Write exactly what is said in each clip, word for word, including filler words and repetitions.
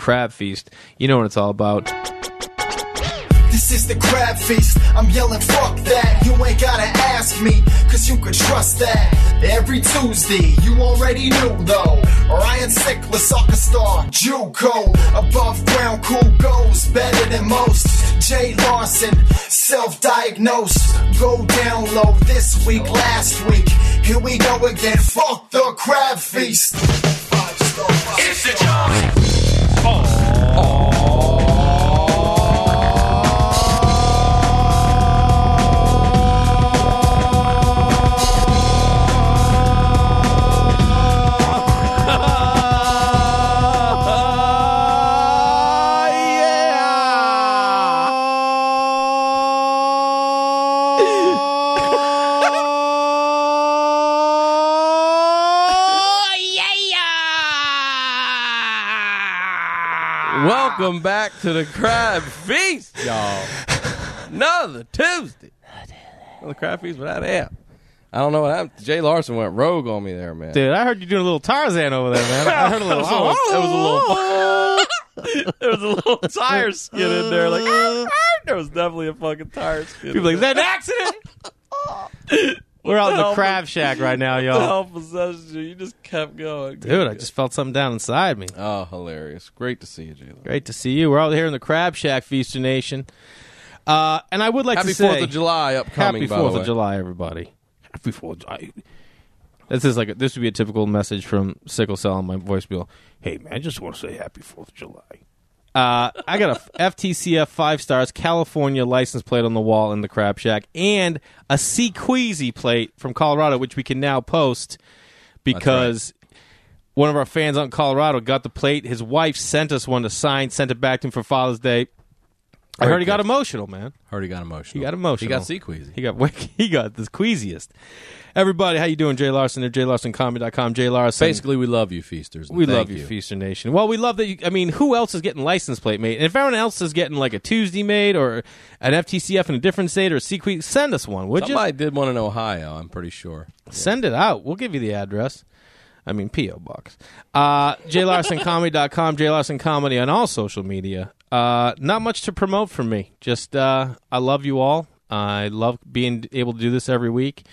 Crab Feast. You know what it's all about. This is the Crab Feast. I'm yelling, fuck that. You ain't gotta ask me, cause you could trust that. Every Tuesday, you already knew though. Ryan Sickler, soccer star, JUCO. Above ground, cool goes, better than most. Jay Larson, self-diagnosed. Go down low this week, last week. Here we go again, fuck the Crab Feast. It's the John. Oh. Oh. Welcome back to the Crab Feast, y'all. Another Tuesday. The Crab Feast without amp. I don't know what happened. Jay Larson went rogue on me there, man. Dude, I heard you doing a little Tarzan over there, man. I heard a little. oh, it was a little. There was a little tire skin in there. Like there was definitely a fucking tire skin. People like, is that an accident? We're out in the Crab Shack right now, The y'all. hell possessed you? You just kept going. Dude, I just felt something down inside me. Oh, hilarious. Great to see you, Jay. Great to see you. We're out here in the Crab Shack, Feaster Nation. Uh, and I would like Happy to say... Happy fourth of July upcoming, Happy by the fourth way. of July, everybody. Happy fourth of July. This is like a, this would be a typical message from Sickle Cell on my voicemail. Hey, man, I just want to say Happy fourth of July. Uh, I got a F T C F five stars California license plate on the wall in the Crab Shack and a C Queasy plate from Colorado, which we can now post because right. one of our fans out in Colorado got the plate. His wife sent us one to sign, sent it back to him for Father's Day. I heard he got emotional, man. Heard he got emotional. He got emotional. He got C Queasy. He got he got the queasiest. Everybody, how you doing? Jay Larson at Jay Larson Comedy dot com. Jay Larson. Basically, we love you, Feasters. We Thank love you, you, Feaster Nation. Well, we love that you, I mean, who else is getting license plate made? And if everyone else is getting like a Tuesday made or an F T C F in a different state or a C Q, send us one, would Somebody you? did one in Ohio, I'm pretty sure. Send it out. We'll give you the address. I mean, P O Box. Uh, Jay Larson Comedy dot com, Jay Larson Comedy on all social media. Uh, not much to promote from me. Just, uh, I love you all. I love being able to do this every week.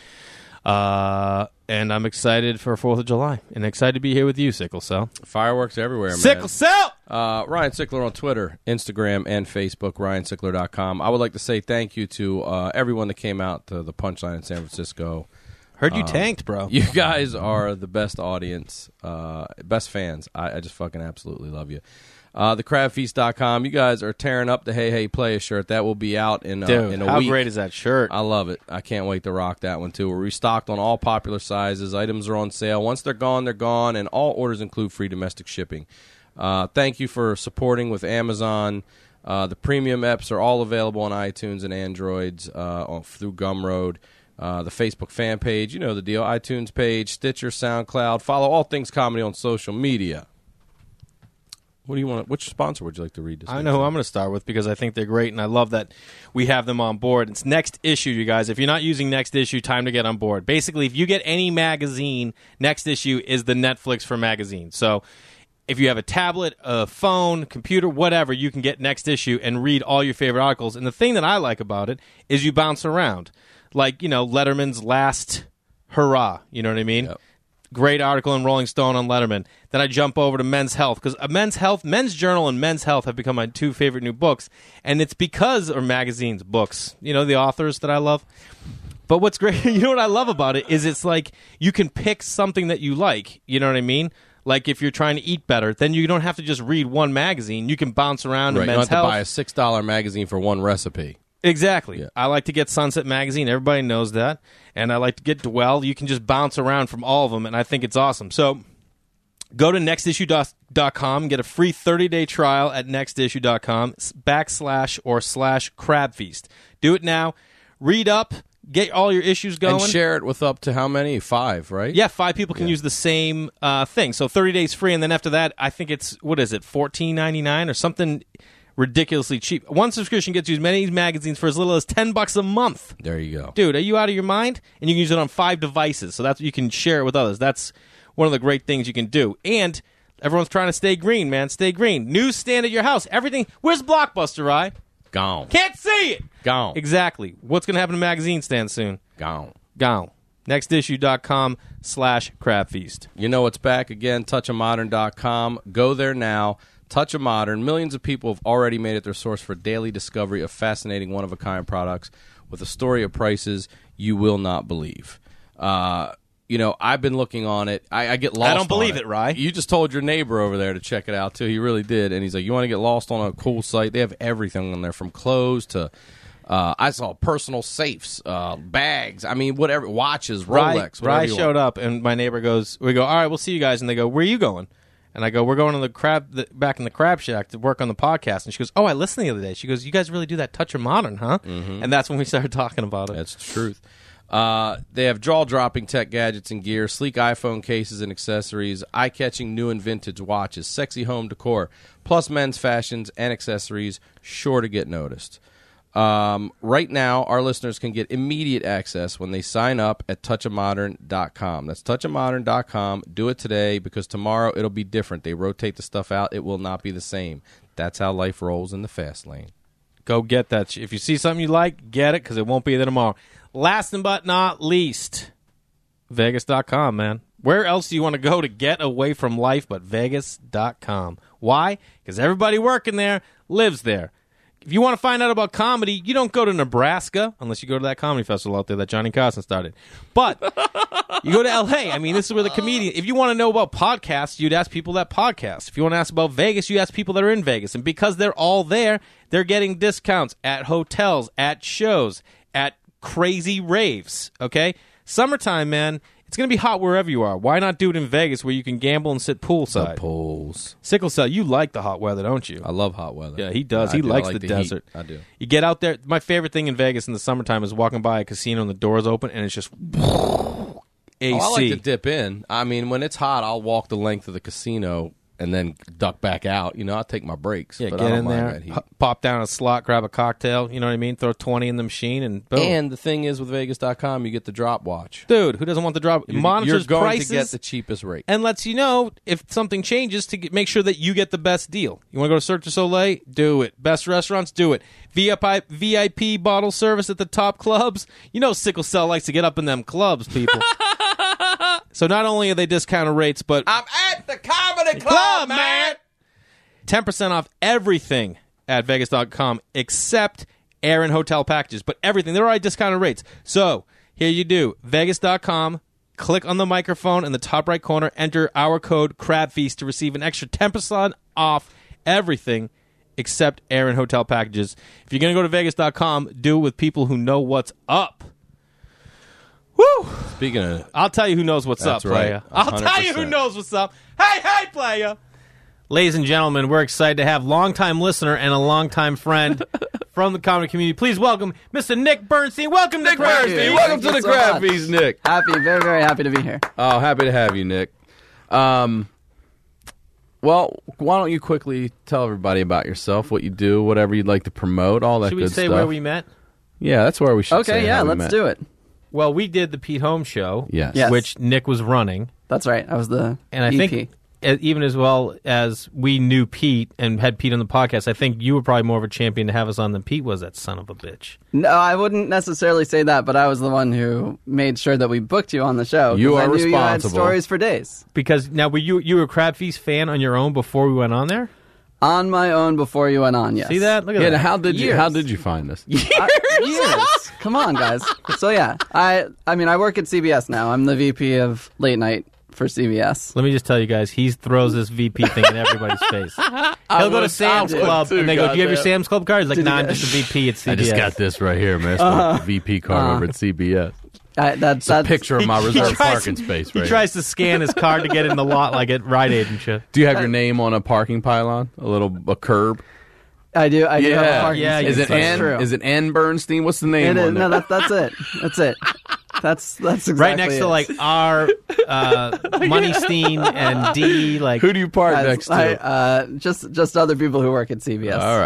Uh, and I'm excited for fourth of July and excited to be here with you, Sickle Cell. Fireworks everywhere, man. Sickle Cell! Uh, Ryan Sickler on Twitter, Instagram, and Facebook, Ryan Sickler dot com. I would like to say thank you to uh, everyone that came out to the Punchline in San Francisco. Heard you um, tanked, bro. You guys are the best audience, uh, best fans. I, I just fucking absolutely love you. Uh, the crab feast dot com. You guys are tearing up the Hey Hey Play a shirt. That will be out in, uh, Dude, in a how week. great is that shirt? I love it. I can't wait to rock that one, too. We're restocked on all popular sizes. Items are on sale. Once they're gone, they're gone, and all orders include free domestic shipping. Uh, thank you for supporting with Amazon. Uh, the premium apps are all available on iTunes and Androids uh, on, through Gumroad. Uh, the Facebook fan page, you know the deal. iTunes page, Stitcher, SoundCloud. Follow all things comedy on social media. What do you want? Which sponsor would you like to read this? I know who I'm going to start with because I think they're great, and I love that we have them on board. It's Next Issue, you guys. If you're not using Next Issue, time to get on board. Basically, if you get any magazine, Next Issue is the Netflix for magazines. So if you have a tablet, a phone, computer, whatever, you can get Next Issue and read all your favorite articles. And the thing that I like about it is you bounce around. Like, you know, Letterman's Last Hurrah. You know what I mean? Yep. Great article in Rolling Stone on Letterman. Then I jump over to Men's Health because Men's Health, Men's Journal and Men's Health have become my two favorite new books. And it's because, or magazines, books, you know, the authors that I love. But what's great, you know what I love about it is it's like you can pick something that you like. You know what I mean? Like if you're trying to eat better, then you don't have to just read one magazine. You can bounce around right, to Men's you don't have Health. to buy a six dollar magazine for one recipe. Exactly. Yeah. I like to get Sunset Magazine. Everybody knows that. And I like to get Dwell. You can just bounce around from all of them, and I think it's awesome. So go to next issue dot com, get a free thirty-day trial at next issue dot com, backslash or slash crab feast. Do it now. Read up. Get all your issues going. And share it with up to how many? Five, right? Yeah, five people can yeah. use the same uh, thing. So thirty days free, and then after that, I think it's, what is it, fourteen ninety-nine or something ridiculously cheap. One subscription gets you as many magazines for as little as ten bucks a month. There you go. Dude, are you out of your mind? And you can use it on five devices, so that's you can share it with others. That's one of the great things you can do. And Everyone's trying to stay green, man. Stay green. Newsstand at your house. Everything. Where's Blockbuster, Rye? Gone. Can't see it. Gone. Exactly. What's going to happen to magazine stands soon? Gone. Gone. Nextissue.com slash crab feast. You know what's back again, touch of modern dot com. Go there now. Touch of Modern. Millions of people have already made it their source for daily discovery of fascinating one-of-a-kind products with a story of prices you will not believe. Uh, you know, I've been looking on it. I, I get lost I don't believe on it, Rye. You just told your neighbor over there to check it out, too. He really did. And he's like, you want to get lost on a cool site? They have everything on there, from clothes to... Uh, I saw personal safes, uh, bags. I mean, whatever, watches, Rolex. Rye, Rye you showed want. up, and my neighbor goes, we go, all right, we'll see you guys. And they go, where are you going? And I go, we're going to the crab, the, back in the Crab Shack to work on the podcast. And she goes, oh, I listened the other day. She goes, you guys really do that touch of modern, huh? Mm-hmm. And that's when we started talking about it. That's the truth. Uh, they have jaw-dropping tech gadgets and gear, sleek iPhone cases and accessories, eye-catching new and vintage watches, sexy home decor, plus men's fashions and accessories sure to get noticed. Um, right now, our listeners can get immediate access when they sign up at touch of modern dot com. That's touch of modern dot com. Do it today, because tomorrow it'll be different. They rotate the stuff out. It will not be the same. That's how life rolls in the fast lane. Go get that. If you see something you like, get it, because it won't be there tomorrow. Last but not least, Vegas dot com, man. Where else do you want to go to get away from life but Vegas dot com? Why? Because everybody working there lives there. If you want to find out about comedy, you don't go to Nebraska, unless you go to that comedy festival out there that Johnny Carson started. But you go to L A. I mean, this is where the comedian... If you want to know about podcasts, you'd ask people that podcast. If you want to ask about Vegas, you ask people that are in Vegas. And because they're all there, they're getting discounts at hotels, at shows, at crazy raves, okay? Summertime, man, it's going to be hot wherever you are. Why not do it in Vegas where you can gamble and sit poolside? The pools. Sickle Cell, you like the hot weather, don't you? I love hot weather. Yeah, he does. I he do. I likes like the, the desert. heat. I do. You get out there. My favorite thing in Vegas in the summertime is walking by a casino and the doors open and it's just A C. Oh, I like to dip in. I mean, when it's hot, I'll walk the length of the casino and then duck back out. You know, I'll take my breaks. Yeah, but get I don't in mind there, that heat. p- pop down a slot, grab a cocktail. You know what I mean? Throw twenty in the machine and boom. And the thing is, with Vegas dot com, you get the drop watch. Dude, who doesn't want the drop? It You're, monitors you're going prices to get the cheapest rate. and lets you know if something changes to get, make sure that you get the best deal. You want to go to Cirque du Soleil? Do it. Best restaurants? Do it. V I P, V I P bottle service at the top clubs? You know Sickle Cell likes to get up in them clubs, people. So not only are they discounted rates, but... I'm at the comedy club, Club, man! man! ten percent off everything at Vegas dot com except air and hotel packages. But everything. They're already discounted rates. So, here you do. Vegas dot com. Click on the microphone in the top right corner. Enter our code CRABFEAST to receive an extra ten percent off everything except air and hotel packages. If you're going to go to Vegas dot com, do it with people who know what's up. Woo! Speaking of... I'll tell you who knows what's That's up, right. player. I'll one hundred tell you who percent. knows what's up. Hey, hey, player. Ladies and gentlemen, we're excited to have longtime listener and a longtime friend from the comedy community. Please welcome Mister Nick Bernstein. Welcome, Nick Bernstein, Bernstein. welcome Thank to you the so Crab much. Feast, Nick. Happy, very, very happy to be here. Oh, happy to have you, Nick. Um, well, why don't you quickly tell everybody about yourself, what you do, whatever you'd like to promote, all that Should good we say stuff. where we met? Yeah, that's where we should say Okay, yeah, how we let's met. do it. Well, we did the Pete Holmes show, Yes. Yes. which Nick was running. That's right. I was the And I E P. think uh, even as well as we knew Pete and had Pete on the podcast, I think you were probably more of a champion to have us on than Pete was, that son of a bitch. No, I wouldn't necessarily say that, but I was the one who made sure that we booked you on the show. 'cause You I are knew you had responsible. stories for days. Because now, were you you were a Crab Feast fan on your own before we went on there? On my own before you went on, yes. See that? Look at Yeah, that. how did you Years. how did you find us? I- years. Come on, guys. So yeah, I I mean I work at C B S now. I'm the V P of late night for C B S. Let me just tell you guys, he throws this V P thing in everybody's face. He'll go to would- Sam's I would Club, too, and they go, do you have your goddamn. Sam's Club card? He's like, Did nah, you I'm guys- just a V P at C B S. I just got this right here, man. It's my V P card uh, over at C B S. I, that, It's a that's, picture of my reserved tries- parking space. He Right tries to scan his card to get in the lot like at Rite Aid and shit. Do you have your name on a parking pylon? A little a curb? I do. I do have a parking yeah, space. Is it That's N? true. Is it N Bernstein? What's the name It on is. there? No, that, that's it. That's it. That's that's exactly Right next it. to like R, uh, Moneysteen and D. Like, Who do you park Guys, next to? I, uh, just just other people who work at C B S. All right.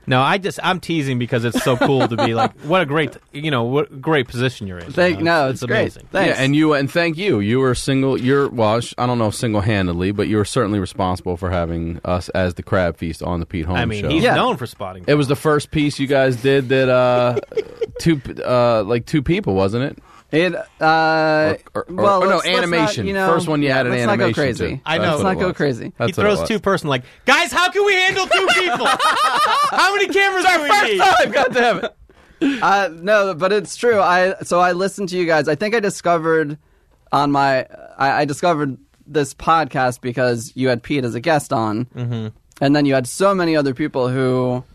No, I just I'm teasing because it's so cool to be like, what a great, you know, what great position you're in. Thank, you know? no, it's, it's great. Amazing. Thanks. Yeah, and you and thank you. You were single. You're well. I don't know single-handedly, but you were certainly responsible for having us as the Crab Feast on the Pete Holmes I mean, Show. he's Yeah. known for spotting. It was the first piece you guys did that uh, two uh, like two people, wasn't it? It, uh, Or- or- well, or no, let's- let's animation. not, you know, First one you yeah, had an let's animation Not go crazy. too. I know. That's Let's what not it go was. crazy. he That's what it throws was. two person like, guys, how can we handle two people? How many cameras do we need? God damn it! Uh, no, but it's true. I so I listened to you guys. I think I discovered on my I, I discovered this podcast because you had Pete as a guest on, mm-hmm. and then you had so many other people who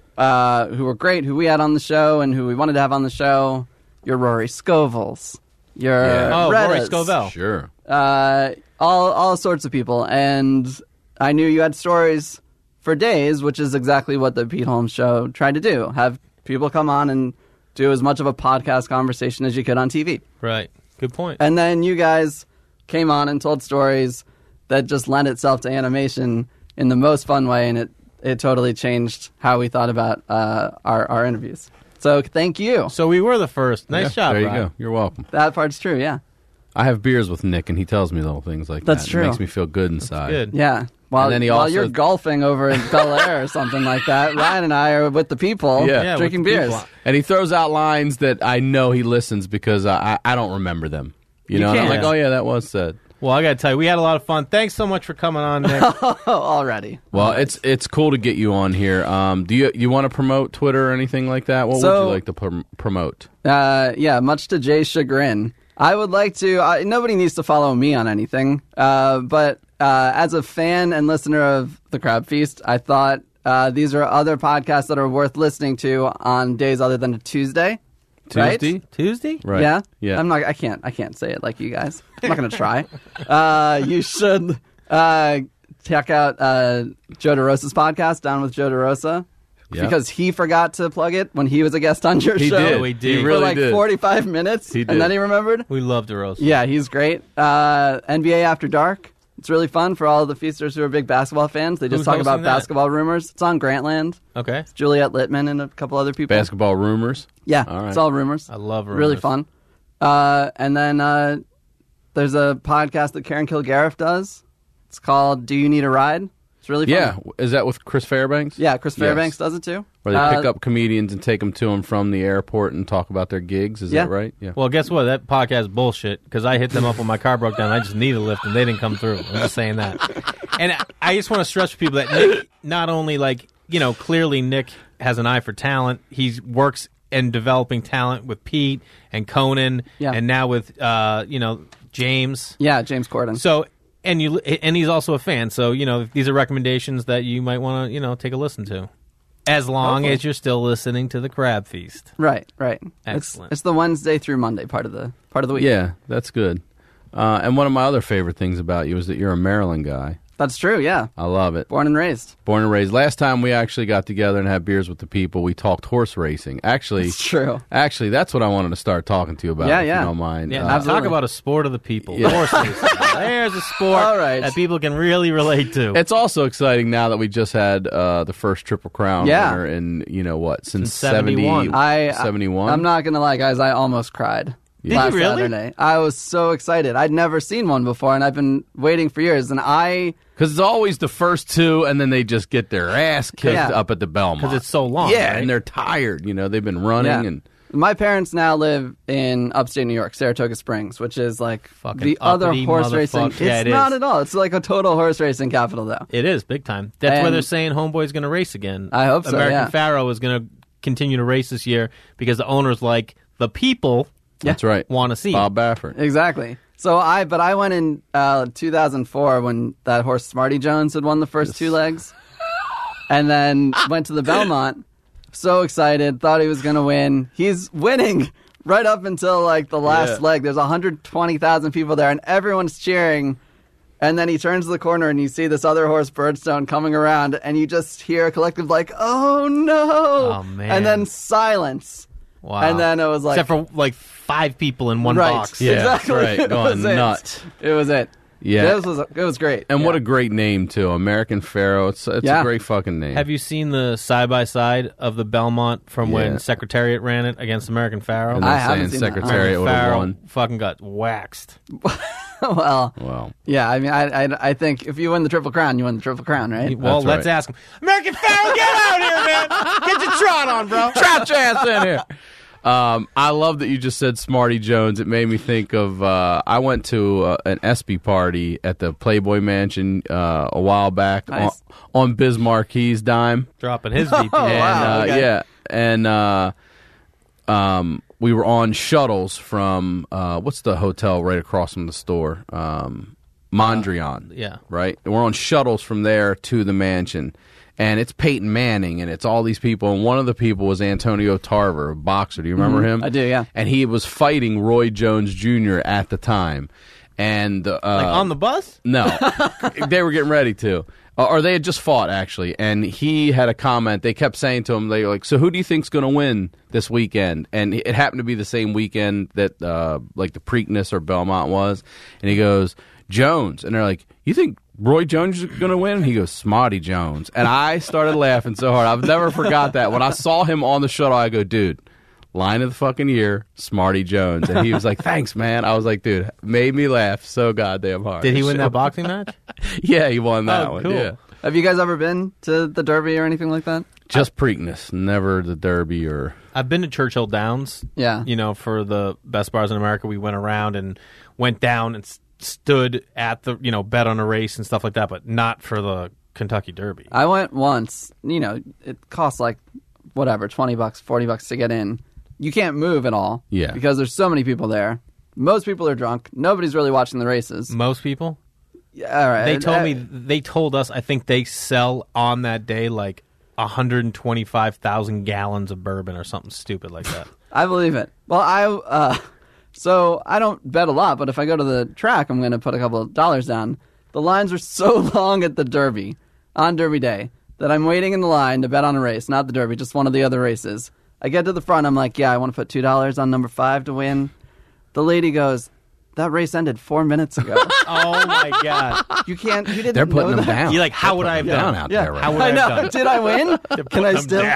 uh, who were great, who we had on the show, and who we wanted to have on the show. Your Rory Scovilles, your Yeah. Oh, Rory Rettas, Scovell. Sure. uh, all all sorts of people, and I knew you had stories for days, which is exactly what the Pete Holmes Show tried to do: have people come on and do as much of a podcast conversation as you could on T V. Right. Good point. And then you guys came on and told stories that just lent itself to animation in the most fun way, and it it totally changed how we thought about uh, our our interviews. So thank you. So we were the first. Nice Yeah, job, There you Ryan. go. You're welcome. That part's true. Yeah. I have beers with Nick, and he tells me little things like That's that. true. It makes me feel good inside. Good. Yeah. While, And then he while also- you're golfing over in Bel Air or something like that, Ryan and I are with the people Yeah. Yeah, drinking with the beers. people. And he throws out lines that I know he listens because I, I, I don't remember them. You, You know, and I'm can't. like, oh yeah, that was said. Well, I got to tell you, we had a lot of fun. Thanks so much for coming on, Nick. Oh, already. Well, it's it's cool to get you on here. Um, do you you want to promote Twitter or anything like that? What would So- you like to prom- promote? Uh, yeah, much to Jay's chagrin. I would like to. Uh, nobody needs to follow me on anything. Uh, but uh, as a fan and listener of the Crab Feast, I thought uh, these are other podcasts that are worth listening to on days other than a Tuesday. Right? Tuesday? Tuesday? Right. Yeah, Yeah. I'm not. I can't. I can't say it like you guys. I'm not going to try. Uh, you should uh, check out uh, Joe DeRosa's podcast, Down with Joe DeRosa, Yeah. because he forgot to plug it when he was a guest on your He show. did. we did. He For really like did. forty-five minutes, He did. and then he remembered. We love DeRosa. Yeah, he's great. Uh, N B A After Dark. It's really fun for all of the feasters who are big basketball fans. They just Who's talk about hosting that? basketball rumors. It's on Grantland. Okay. Juliet Littman and a couple other people. Basketball rumors. Yeah, All right. it's all rumors. I love rumors. Really fun. Uh, and then uh, there's a podcast that Karen Kilgariff does. It's called Do You Need a Ride? It's really fun. Yeah, is that with Chris Fairbanks? Yeah, Chris Yes. Fairbanks does it too. Where they Uh, pick up comedians and take them to them from the airport and talk about their gigs. Is Yeah. that right? Yeah. Well, guess what? That podcast is bullshit because I hit them up when my car broke down. I just needed a lift and they didn't come through. I'm just saying that. And I- I just want to stress for people that Nick, not only like, you know, clearly Nick has an eye for talent. He works in developing talent with Pete and Conan Yeah. and now with, uh, you know, James. Yeah, James Corden. So, and you and he's also a fan. So, you know, these are recommendations that you might want to, you know, take a listen to. As long Hopefully. as you're still listening to the Crab Feast. Right, right. Excellent. It's, it's the Wednesday through Monday part of the part of the week. Yeah, that's good. Uh, and one of my other favorite things about you is that you're a Maryland guy. That's true, yeah. I love it. Born and raised. Born and raised. Last time we actually got together and had beers with the people, we talked horse racing. Actually, It's true. actually, that's what I wanted to start talking to you about. Yeah, if yeah. you don't mind. Yeah, Uh, now absolutely. talk about a sport of the people. Yeah. Horse racing. There's a sport All right. that people can really relate to. It's also exciting now that we just had uh, the first Triple Crown Yeah. winner in, you know what, since, Since seventy-one. I seventy-one? I'm not gonna lie, guys. I almost cried. Did you last really? Saturday. I was so excited. I'd never seen one before, and I've been waiting for years. And I, Because it's always the first two, and then they just get their ass kicked Yeah. up at the Belmont. Because it's so long. Yeah, right? and they're tired. You know, they've been running. yeah. and My parents now live in upstate New York, Saratoga Springs, which is like Fucking the other uppity horse racing. motherfucker. It's Yeah, it not is. at all. It's like a total horse racing capital, though. It is big time. That's why And- they're saying Homeboy's going to race again. I hope so, American yeah. Pharaoh is going to continue to race this year because the owners like the people that's right. want to see. Bob Baffert. Exactly. So I, but I went in uh, two thousand four when that horse Smarty Jones had won the first two legs, and then went to the Belmont. So excited, thought he was going to win. He's winning right up until like the last Yeah. leg. There's one hundred twenty thousand people there, and everyone's cheering. And then he turns the corner, and you see this other horse, Birdstone, coming around, and you just hear a collective like, "Oh no!" Oh, man. And then silence. Wow. And then it was like, Except for like five people in one right, box. Yeah, exactly. that's right. It Going was it. nuts. It was it. Yeah. It was, it was great. And yeah. what a great name, too. American Pharoah. It's, it's Yeah. a great fucking name. Have you seen the side-by-side of the Belmont from Yeah. when Secretariat ran it against American Pharaoh? And they're I haven't saying seen that. Secretariat would have Pharaoh won. fucking got waxed. well, Well, yeah, I mean, I, I I think if you win the Triple Crown, you win the Triple Crown, right? Well, That's let's right. ask him. American Pharaoh, get out here, man! Get your trot on, bro. trot your ass in here. Um, I love that you just said Smarty Jones. It made me think of uh, I went to uh, an ESPY party at the Playboy Mansion uh, a while back Nice. on, on Biz Marquis' dime. Dropping his V P. Oh, and wow, uh, okay. yeah, and uh, um, we were on shuttles from uh, what's the hotel right across from the store, um, Mondrian. yeah. right. And we're on shuttles from there to the mansion, and it's Peyton Manning, and it's all these people, and one of the people was Antonio Tarver, a boxer. Do you remember him? I do, yeah. And he was fighting Roy Jones Junior at the time, and uh, Like on the bus? no, they were getting ready to, or or they had just fought actually. And he had a comment. They kept saying to him, "They were like, so who do you think's going to win this weekend?" And it happened to be the same weekend that uh, like the Preakness or Belmont was. And he goes, "Jones," and they're like, "You think Roy Jones is going to win?" And he goes, "Smarty Jones." And I started laughing so hard. I've never forgot that. When I saw him on the shuttle, I go, "Dude, line of the fucking year, Smarty Jones." And he was like, "Thanks, man." I was like, "Dude, made me laugh so goddamn hard." Did he win that boxing match? Yeah, he won that Oh, one. cool. Yeah. Have you guys ever been to the Derby or anything like that? Just Preakness, never the Derby or... I've been to Churchill Downs. Yeah. You know, for the best bars in America, we went around and went down and s- stood at the, you know, bet on a race and stuff like that, but not for the Kentucky Derby. I went once. You know, it costs like whatever, twenty bucks, forty bucks to get in. You can't move at all. Yeah. Because there's so many people there. Most people are drunk. Nobody's really watching the races. Most people? Yeah, all right. They told Uh, me, they told us, I think they sell on that day like one hundred twenty-five thousand gallons of bourbon or something stupid like that. I believe it. Well, I uh, so I don't bet a lot, but if I go to the track, I'm going to put a couple of dollars down. The lines are so long at the Derby on Derby Day that I'm waiting in the line to bet on a race, not the Derby, just one of the other races. I get to the front, I'm like, yeah, I want to put two dollars on number five to win. The lady goes, that race ended four minutes ago. Oh my God. You can't. You didn't They're know putting them that? down. You're like, how They're would I have putting them done? down out Yeah. there right How would now. I I have know. done it? Did I win? Can I them still?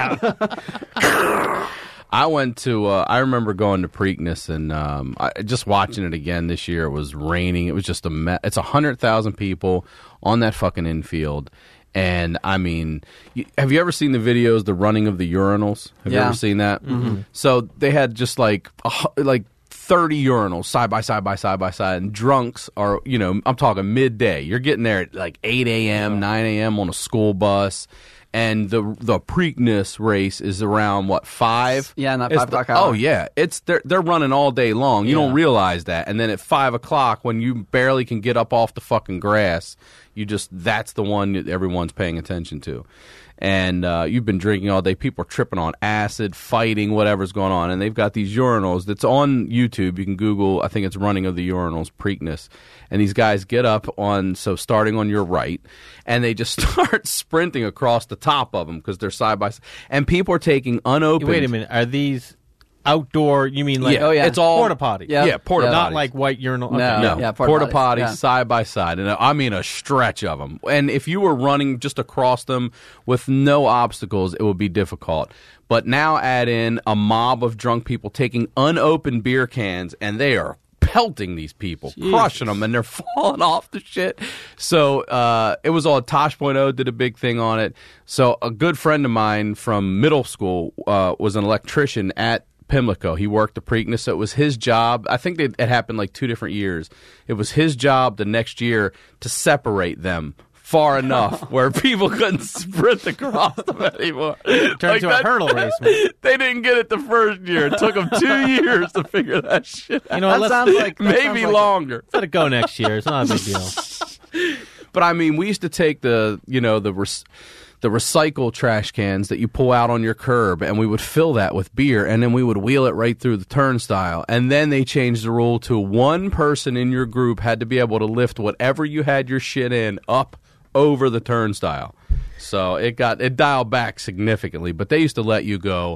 down. I went to. Uh, I remember going to Preakness and um, I, just watching it again this year. It was raining. It was just a mess. It's a hundred thousand people on that fucking infield, and I mean, you, have you ever seen the videos, the running of the urinals? Have you Yeah. ever seen that? Mm-hmm. So they had just like a, hu- like thirty urinals side by side by side by side, and drunks are, you know, I'm talking midday. You're getting there at like eight a.m., nine a.m. on a school bus. And the the Preakness race is around what five? Yeah, in that It's five the- o'clock hour. Oh yeah, it's they're they're running all day long. You Yeah. don't realize that, and then at five o'clock, when you barely can get up off the fucking grass, you just that's the one that everyone's paying attention to. And uh, you've been drinking all day. People are tripping on acid, fighting, whatever's going on, and they've got these urinals that's on YouTube. You can Google. I think it's running of the urinals, Preakness, and these guys get up on so starting on your right, and they just start sprinting across the top of them because they're side by side, and people are taking unopened. Wait a minute. Are these outdoor? You mean like Yeah, Oh, yeah. it's all porta potties? Yeah. Yeah, porta Yeah. Not potties. like white urinal. No. Okay. No, Yeah, porta porta potties potties, yeah. side by side, and I mean a stretch of them. And if you were running just across them with no obstacles, it would be difficult. But now add in a mob of drunk people taking unopened beer cans, and they are pelting these people, crushing them, and they're falling off the shit. So uh, it was all Tosh point oh did a big thing on it. So a good friend of mine from middle school uh, was an electrician at Pimlico. He worked the Preakness, so it was his job. I think it happened like two different years. It was his job the next year to separate them far enough where people couldn't sprint across them anymore. Turned Like into that- a hurdle race, man. They didn't get it the first year. It took them two years to figure that shit out. You know, That let's, sounds like that Maybe sounds like- longer. let it go next year. It's not a big deal. But I mean, we used to take the, you know, the rec- the recycle trash cans that you pull out on your curb, and we would fill that with beer, and then we would wheel it right through the turnstile. And then they changed the rule to one person in your group had to be able to lift whatever you had your shit in up over the turnstile. So it got it dialed back significantly, but they used to let you go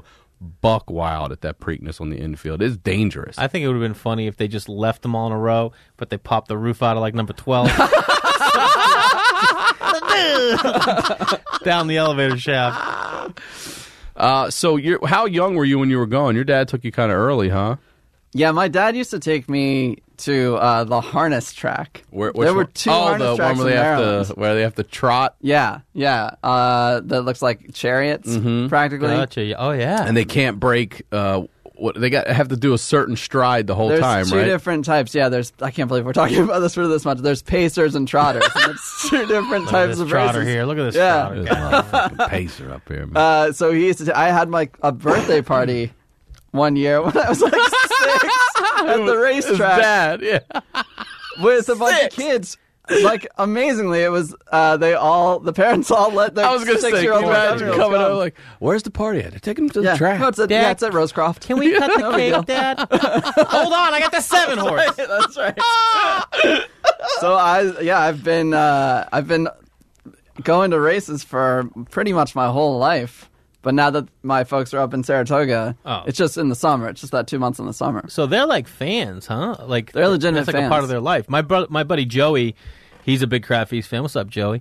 buck wild at that Preakness on the infield. It's dangerous. I think it would have been funny if they just left them all in a row, but they popped the roof out of like number twelve. Down the elevator shaft. Uh, so, you're, how young were you when you were going? Your dad took you kind of early, huh? Yeah, my dad used to take me to uh, the harness track. Where, which there were one? two oh, harness the tracks one where in they have Maryland. to where they have to trot, Yeah, yeah. Uh, that looks like chariots, Mm-hmm. practically. Gotcha. Oh, yeah. and they can't break. Uh, what they got have to do a certain stride the whole There's time, two right? different types. Yeah, there's. I can't believe we're talking about this for this much. There's pacers and trotters. And it's two different Look at types this of trotter races. here. Look at this Yeah. trotter. There's a motherfucking pacer up here, man. Uh, so he used to. T- I had my a birthday party one year when I was like six at the His racetrack dad, yeah. with a bunch of kids. Like amazingly, it was. Uh, they all the parents all let their I was gonna say, can you six-year-old and imagine seven-year-olds coming come. over like, "Where's the party at? They're taking them to the yeah, track." no, it's at, Dad, yeah, it's at Rosecroft. Can we cut the No big deal. cake, Dad? Hold on, I got the seven horse. That's right. So I, yeah, I've been, uh, I've been going to races for pretty much my whole life. But now that my folks are up in Saratoga, Oh. it's just in the summer. It's just that two months in the summer. So they're like fans, huh? Like They're legitimate That's like a fans. part of their life. My brother, my buddy Joey, he's a big Crab Feast fan. What's up, Joey?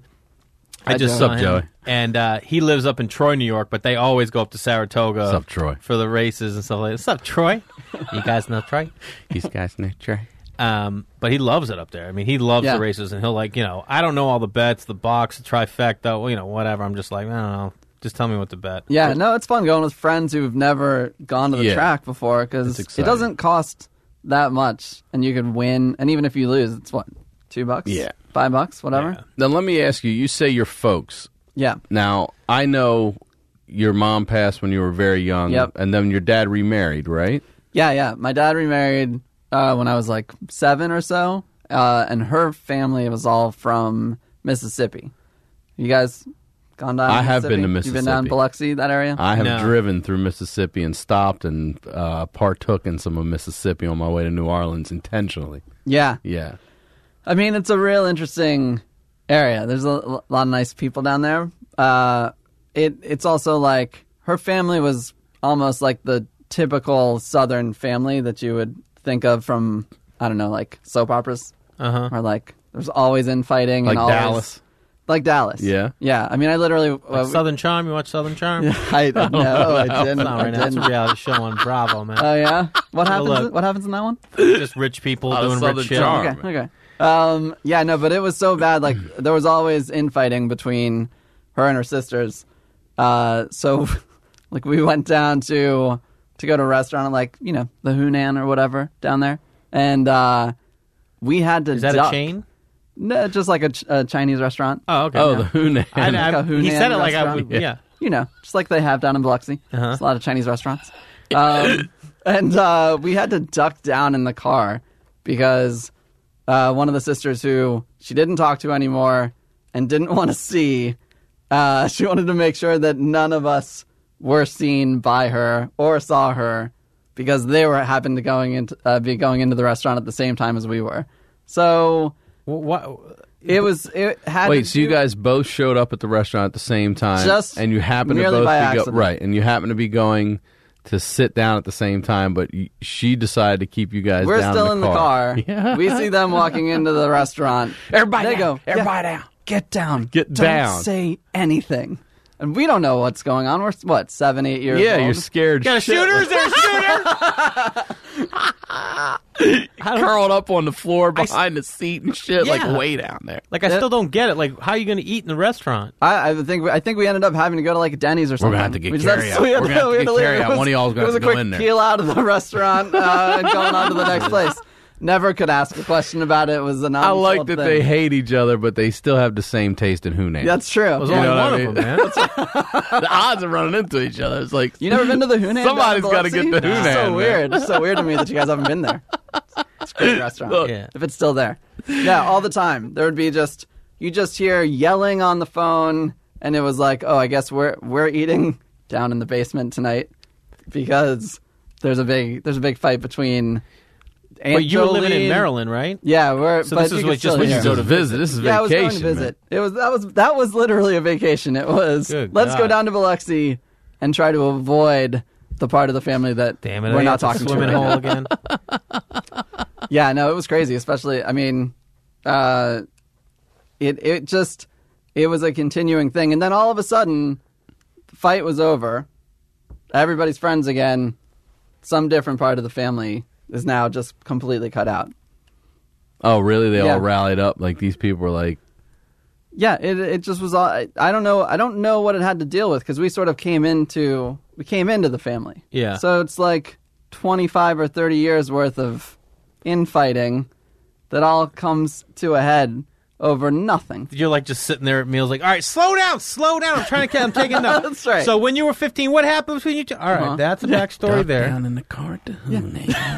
I Hi, just Joey. saw What's him. up, Joey? And uh, he lives up in Troy, New York, but they always go up to Saratoga. What's up, Troy? For the races and stuff like that. What's up, Troy? You guys know Troy? These guys in the track. Um, but he loves it up there. I mean, he loves Yeah. the races, and he'll like, you know, I don't know all the bets, the box, the trifecta, well, you know, whatever. I'm just like, I don't know. Just tell me what to bet. Yeah, no, it's fun going with friends who've never gone to the Yeah. track before because It's it exciting. doesn't cost that much, and you can win. And even if you lose, it's what, two bucks? Yeah. five bucks, whatever. Yeah. Now let me ask you. You say your folks. Yeah, Now I know your mom passed when you were very young. Yep. And then your dad remarried, right? yeah, yeah. My dad remarried uh, when I was like seven or so, uh, and her family was all from Mississippi. You guys gone down? I have been to You've been down Mississippi. Biloxi, that area? I have No. driven through Mississippi and stopped and uh, partook in some of Mississippi on my way to New Orleans intentionally. yeah. Yeah. I mean, it's a real interesting area. There's a l- lot of nice people down there. Uh, it it's also like her family was almost like the typical Southern family that you would think of from, I don't know, like soap operas, Uh huh. or like there's always infighting Like and always, Dallas. like Dallas. Yeah? yeah. I mean, I literally uh, Southern Charm. You watch Southern Charm? I no, I didn't. It's not I right now. It's a didn't. reality show on Bravo, man. Oh yeah, what happens? look. What happens in that one? Just rich people Out of doing Southern rich shit. Charm. Okay, okay. Um, yeah, no, but it was so bad. Like there was always infighting between her and her sisters. Uh, so like we went down to to go to a restaurant, like you know the Hunan or whatever down there, and uh, we had to. Is that duck. a chain? No, just like a, ch- a Chinese restaurant. Oh, okay. Oh, no. the Hunan. I, I, Like a he said it Hunan like I restaurant. would. Yeah. You know, just like they have down in Biloxi. Uh-huh. There's a lot of Chinese restaurants. Um, and uh, we had to duck down in the car because uh, one of the sisters who she didn't talk to anymore and didn't want to see, uh, she wanted to make sure that none of us were seen by her or saw her because they were happened to going into uh, be going into the restaurant at the same time as we were. So Well, what? it was it had Wait, to so you do- guys both showed up at the restaurant at the same time, Just and you happen to merely both by be go- accident. right, and you happen to be going to sit down at the same time, but y she decided to keep you guys. We're down still in in the the car. Yeah. We see them walking into the restaurant. Everybody they down. go, Everybody "Yeah, down. Get down. Get Don't down." say anything. And we don't know what's going on. We're, what, seven, eight years Yeah, old? you're scared. Got a shit. shooter? Is there a shooter? curled up on the floor behind the seat and shit, Yeah. like way down there. Like, I still don't get it. Like, how are you going to eat in the restaurant? I, I think I think we ended up having to go to like Denny's or something. gonna have to get We just had- carry-out. we had We're gonna have to we had get leave. carry-out. It was- One of y'all's gonna It was have a to go quick in there. peel out of the restaurant uh, and going on to the next place. Never could ask a question about it. It was an I like untold that thing. they hate each other, but they still have the same taste in Hunan. That's true. There's Yeah. only know what one I of mean? them, man. the odds of running into each other. It's like You never been to the Hunan? Somebody's got gotta get the It's Hunan, so man. weird. It's so weird to me that you guys haven't been there. It's a great restaurant. Look. Yeah. If it's still there. Yeah, all the time. There would be just you just hear yelling on the phone, and it was like, oh, I guess we're we're eating down in the basement tonight because there's a big there's a big fight between. Aunt But you were living in Jolene- Maryland, right? Yeah, we're. So but this you is could what- just still when you hear. go to visit. This is Yeah, I was vacation. going to visit. It was that was that was literally a vacation. It was Good let's go God. down to Biloxi and try to avoid the part of the family that Damn it! we're I not have to talking swim to in right hole now. again. Yeah, no, it was crazy. Especially, I mean, uh, it it just it was a continuing thing, and then all of a sudden, the fight was over. Everybody's friends again. Some different part of the family is now just completely cut out. Oh, really? They Yeah. all rallied up? Like, these people were like... Yeah, it it just was all. I, I don't know. I don't know what it had to deal with because we sort of came into we came into the family. Yeah. So it's like twenty-five or thirty years worth of infighting that all comes to a head over nothing. You're like just sitting there at meals, like, all right, slow down, slow down. I'm trying to, I'm taking notes. That's right. So when you were fifteen, what happened between you two? All right, Uh-huh. that's a backstory there. Down in the cartoon.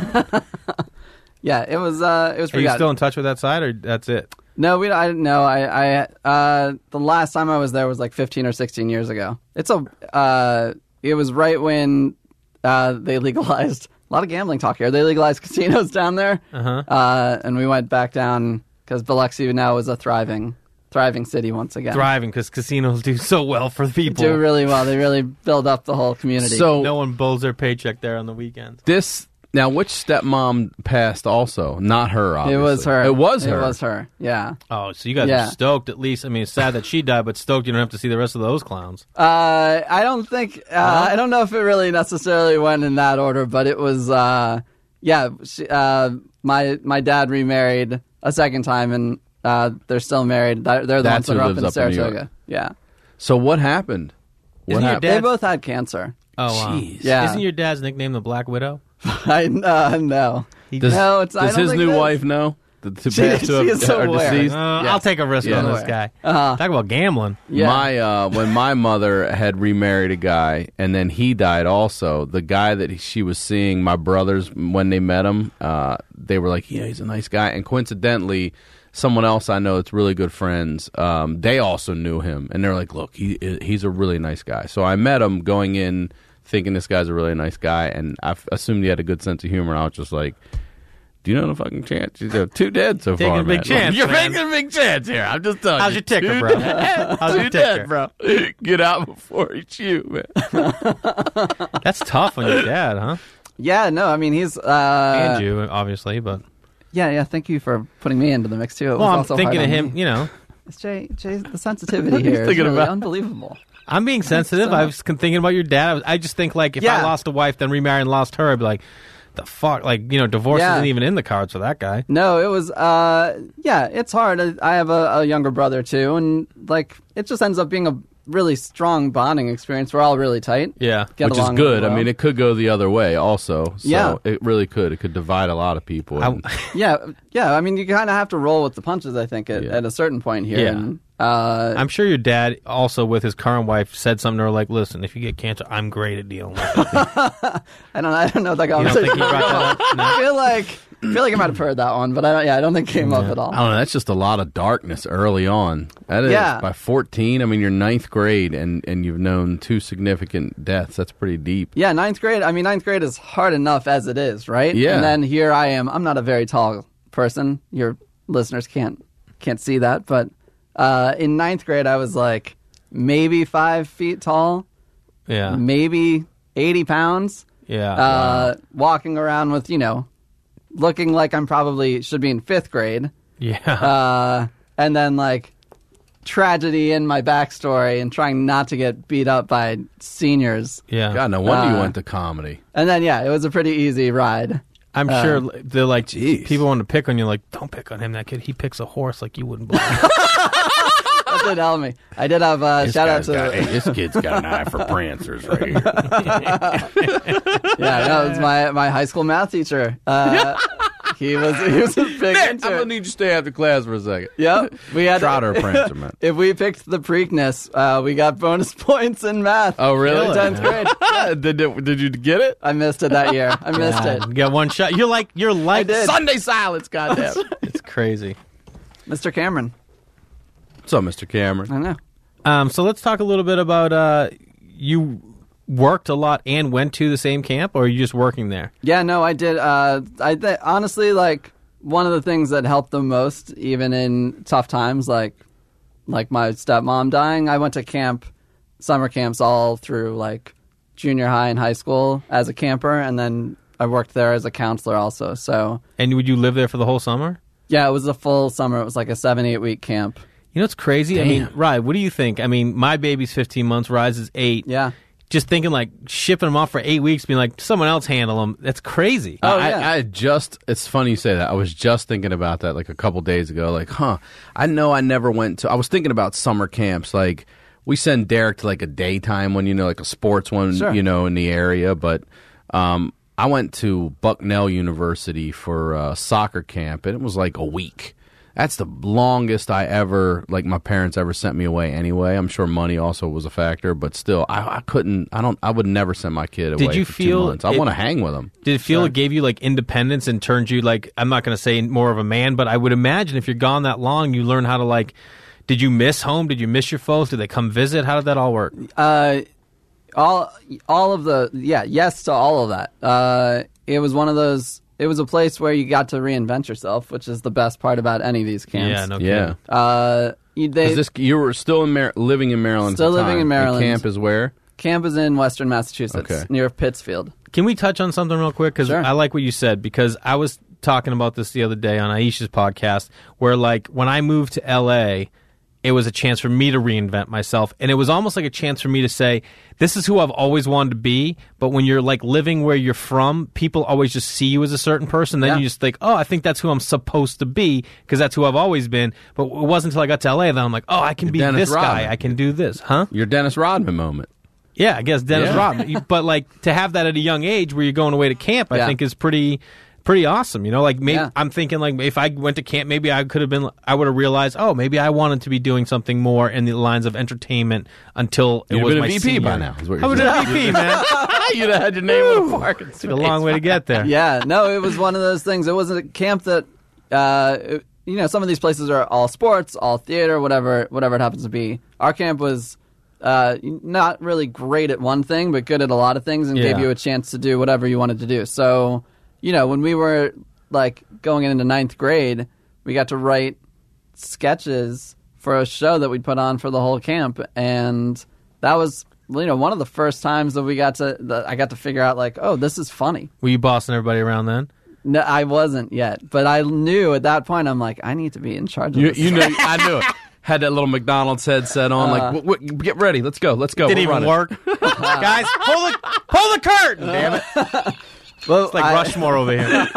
Yeah, it was. Uh, it was Are pretty you bad. still in touch with that side, or that's it? No, we. I no. I. I. Uh, the last time I was there was like fifteen or sixteen years ago. It's a. Uh, it was right when uh, they legalized a lot of gambling talk here. They legalized casinos down there, Uh-huh. uh, and we went back down because Biloxi now is a thriving, thriving city once again. Thriving because casinos do so well for people. Do really well. They really build up the whole community. So, No one bulls their paycheck there on the weekends. this... Now, which stepmom passed also? Not her, it obviously. was her. It was her. It was her. Yeah. Oh, so you guys Yeah. are stoked at least. I mean, it's sad that she died, but stoked you don't have to see the rest of those clowns. Uh, I don't think. Uh, I don't know if it really necessarily went in that order, but it was. Uh, yeah, she, uh, my my dad remarried a second time, and uh, they're still married. They're, they're the That's ones that who are up in lives up in New Saratoga. York. Yeah. So what happened? What Isn't your happened? dad- They both had cancer. Oh, wow. Jeez. Yeah. Isn't your dad's nickname the Black Widow? I uh, no. Does, No, it's- I does don't his think new it is. wife know? To, to She- pass to she a, is are aware. Uh, deceased? I'll take a risk Yeah. on this Aware. guy. Uh-huh. Talk about gambling. Yeah. My uh, when my mother had remarried a guy and then he died also. The guy that she was seeing, my brothers, when they met him, uh, they were like, "Yeah, he's a nice guy." And coincidentally, someone else I know that's really good friends, um, they also knew him, and they're like, "Look, he he's a really nice guy." So I met him going in thinking this guy's a really nice guy, and I f- assumed he had a good sense of humor. And I was just like, do you know the fucking chance? You know, two dead so Taking far, a big man. chance, You're man. making a big chance here. I'm just telling How's you. your ticker, Two bro? dead. How's Two your dead, ticker? bro. Get out before it's you, man. That's tough on your dad, huh? Yeah. No. I mean, he's. Uh, And you, obviously, but Yeah. Yeah. Thank you for putting me into the mix too. It well, was I'm also thinking hard of on him. me. You know, It's Jay. Jay. The sensitivity here is thinking really about- unbelievable. I'm being sensitive. so I was thinking about your dad. I, was, I just think like if I Yeah. lost a wife, then remarried and lost her, I'd be like, the fuck, like you know, divorce Yeah. isn't even in the cards for that guy. No, it was. Uh, yeah, it's hard. I I have a, a younger brother too, and like it just ends up being a really strong bonding experience. We're all really tight. Yeah, Get Which is along good. really I well. mean, it could go the other way also. So Yeah. it really could. It could divide a lot of people. I, And- yeah, yeah. I mean, you kind of have to roll with the punches. I think at, Yeah. at a certain point here. Yeah. And, uh, I'm sure your dad also with his current wife said something to her like, "Listen, if you get cancer, I'm great at dealing with it." I don't. I don't know if that You don't conversation. think he brought that up? No? I feel like I feel like I might have heard that one, but I don't. Yeah, I don't think it came up at all. I don't know. That's just a lot of darkness early on. That is Yeah. by fourteen. I mean, you're ninth grade and, and you've known two significant deaths. That's pretty deep. Yeah, ninth grade. I mean, ninth grade is hard enough as it is, right? Yeah. And then here I am. I'm not a very tall person. Your listeners can't can't see that, but uh, in ninth grade, I was like maybe five feet tall, Yeah, maybe eighty pounds, yeah. uh, walking around with you know, looking like I'm probably should be in fifth grade, yeah. uh, and then like tragedy in my backstory and trying not to get beat up by seniors. yeah. God, no wonder you Uh, went to comedy. And then, yeah, it was a pretty easy ride. I'm uh, sure they're like Jeez. people want to pick on you. Like, don't pick on him. That kid, he picks a horse like you wouldn't believe. That did help me. I did have uh, shout out to this kid's got an eye for prancers right here. yeah, no, it was my my high school math teacher. Uh, he was he was a big I'm into gonna it. need you to stay after class for a second. Yep, we had Trotter or prancer, man. If we picked the Preakness, uh, we got bonus points in math. Oh, really? tenth grade. did, it, did you get it? I missed it that year. I missed Yeah, it. you got one shot. You're like you're like did. Sunday silence, goddamn. It's crazy. Mister Cameron. What's up, Mister Cameron? I know. Um, so let's talk a little bit about uh, you worked a lot and went to the same camp, or are you just working there? Yeah, no, I did. Uh, I th- honestly like one of the things that helped the most, even in tough times, like like my stepmom dying. I went to camp, summer camps all through like junior high and high school as a camper, and then I worked there as a counselor also. So, And would you live there for the whole summer? yeah, it was a full summer. It was like a seven, eight week camp. You know what's crazy? I mean, Damn. Rye, what do you think? I mean, my baby's fifteen months, Rye's is eight. Yeah. Just thinking like shipping them off for eight weeks, being like, someone else handle them. That's crazy. Oh, I, yeah. I just, it's funny you say that. I was just thinking about that like a couple days ago. Like, huh, I know I never went to, I was thinking about summer camps. Like, we send Derek to like a daytime one, you know, like a sports one, Sure. you know, in the area. But um, I went to Bucknell University for uh, soccer camp, and it was like a week. That's the longest I ever, like my parents ever sent me away anyway. I'm sure money also was a factor, but still, I, I couldn't, I don't, I would never send my kid away Did you for feel two months. I it- want to hang with them. Did it feel it gave you like independence and turned you like, I'm not going to say more of a man, but I would imagine if you're gone that long, you learn how to like, did you miss home? Did you miss your folks? Did they come visit? How did that all work? Uh, all, all of the, yeah, yes to all of that. Uh, it was one of those, it was a place where you got to reinvent yourself, which is the best part about any of these camps. Yeah, no Yeah. kidding. Uh, you, they, Is this you were still in Mar- living in Maryland? at Still the living time. in Maryland. The camp is where? camp is in Western Massachusetts, Okay. near Pittsfield. Can we touch on something real quick? Because Sure. I like what you said, because I was talking about this the other day on Aisha's podcast, where like when I moved to L A, it was a chance for me to reinvent myself. And it was almost like a chance for me to say, this is who I've always wanted to be. But when you're like living where you're from, people always just see you as a certain person. Then Yeah. you just think, oh, I think that's who I'm supposed to be because that's who I've always been. But it wasn't until I got to L A that I'm like, oh, I can be Dennis this guy. Rodman. I can do this. Huh? Your Dennis Rodman moment. Yeah, I guess Dennis Yeah. Rodman. You- But like to have that at a young age where you're going away to camp, I Yeah. think is pretty pretty awesome. You know, like maybe Yeah. I'm thinking like if I went to camp, maybe I could have been I would have realized, oh, maybe I wanted to be doing something more in the lines of entertainment until it You'd was have my been a V P senior. by now, is what I you're would have been a V P, man. You'd have had your name on the park. Took a long way to get there. Yeah, no, it was one of those things. It wasn't a camp that, uh, it- you know, some of these places are all sports, all theater, whatever, whatever it happens to be. Our camp was uh, not really great at one thing, but good at a lot of things, and Yeah. gave you a chance to do whatever you wanted to do. So, you know, when we were like going into ninth grade, we got to write sketches for a show that we'd put on for the whole camp, and that was, you know, one of the first times that we got to, that I got to figure out like, oh, this is funny. Were you bossing everybody around then? No, I wasn't yet, but I knew at that point. I'm like, I need to be in charge of You, this. you know, I knew it. Had that little McDonald's headset on, like, w- w- get ready, let's go, let's go. Didn't we're even running. work. Guys, pull the pull the curtain, damn it. well, It's like I, Rushmore over here.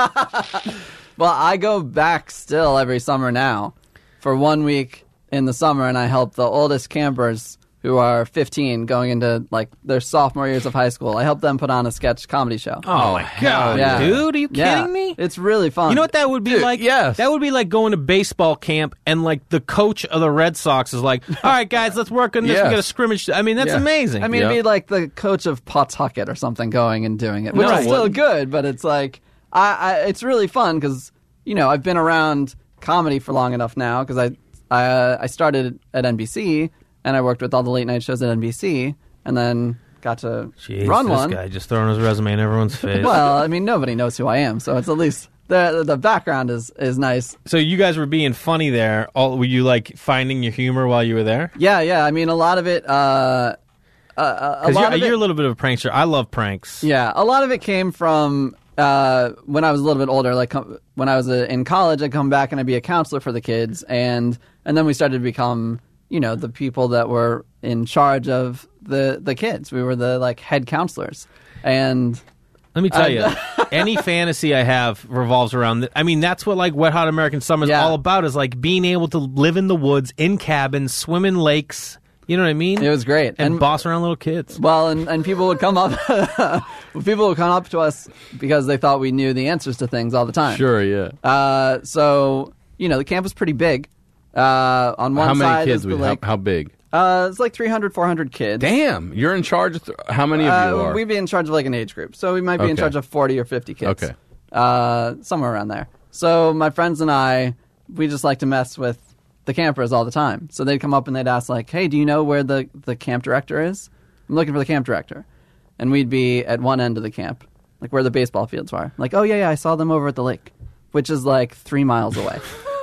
well, I go back still every summer now for one week in the summer, and I help the oldest campers who are fifteen going into like their sophomore years of high school. I help them put on a sketch comedy show. Oh my god, yeah. dude, are you kidding Yeah. me? It's really fun. You know what that would be Dude, like? yes. That would be like going to baseball camp and like the coach of the Red Sox is like, all right, guys, let's work on this. Yes. We got a scrimmage. I mean, that's Yeah. amazing. I mean, Yeah. it'd be like the coach of Pawtucket or something going and doing it, which No, is it still wouldn't. good, but it's like, I, I it's really fun because, you know, I've been around comedy for long enough now because I, I, uh, I started at N B C and I worked with all the late night shows at N B C and then got to Jeez, run this one. guy just throwing his resume in everyone's face. Well, I mean, nobody knows who I am, so it's at least the the background is, is nice. So you guys were being funny there. All were you like finding your humor while you were there? Yeah, yeah. I mean, a lot of it. Uh, uh, a Because lot you're, of it, you're a little bit of a prankster. I love pranks. Yeah, a lot of it came from uh, when I was a little bit older. Like com- when I was uh, in college, I'd come back and I'd be a counselor for the kids, and and then we started to become, you know, the people that were in charge of the the kids. We were the like head counselors, and Let me tell I'm- you, any fantasy I have revolves around. Th- I mean, that's what like Wet Hot American Summer is Yeah. all about. Is like being able to live in the woods, in cabins, swim in lakes. You know what I mean? it was great. and, boss around little kids. Well, and, and people would come up, people would come up to us because they thought we knew the answers to things all the time. Sure, yeah. Uh, so you know, the camp was pretty big. Uh, on one How many side kids? is We, the how, lake. how big? Uh, it's like three hundred, four hundred kids. Damn, you're in charge of th- how many of you Uh, are? we'd be in charge of like an age group, so we might be in Okay. charge of forty or fifty kids. Okay. uh, somewhere around there. So my friends and I, we just like to mess with the campers all the time. So they'd come up and they'd ask like, "Hey, do you know where the the camp director is? I'm looking for the camp director." And we'd be at one end of the camp, like where the baseball fields are. Like, "Oh yeah, yeah, I saw them over at the lake," which is like three miles away.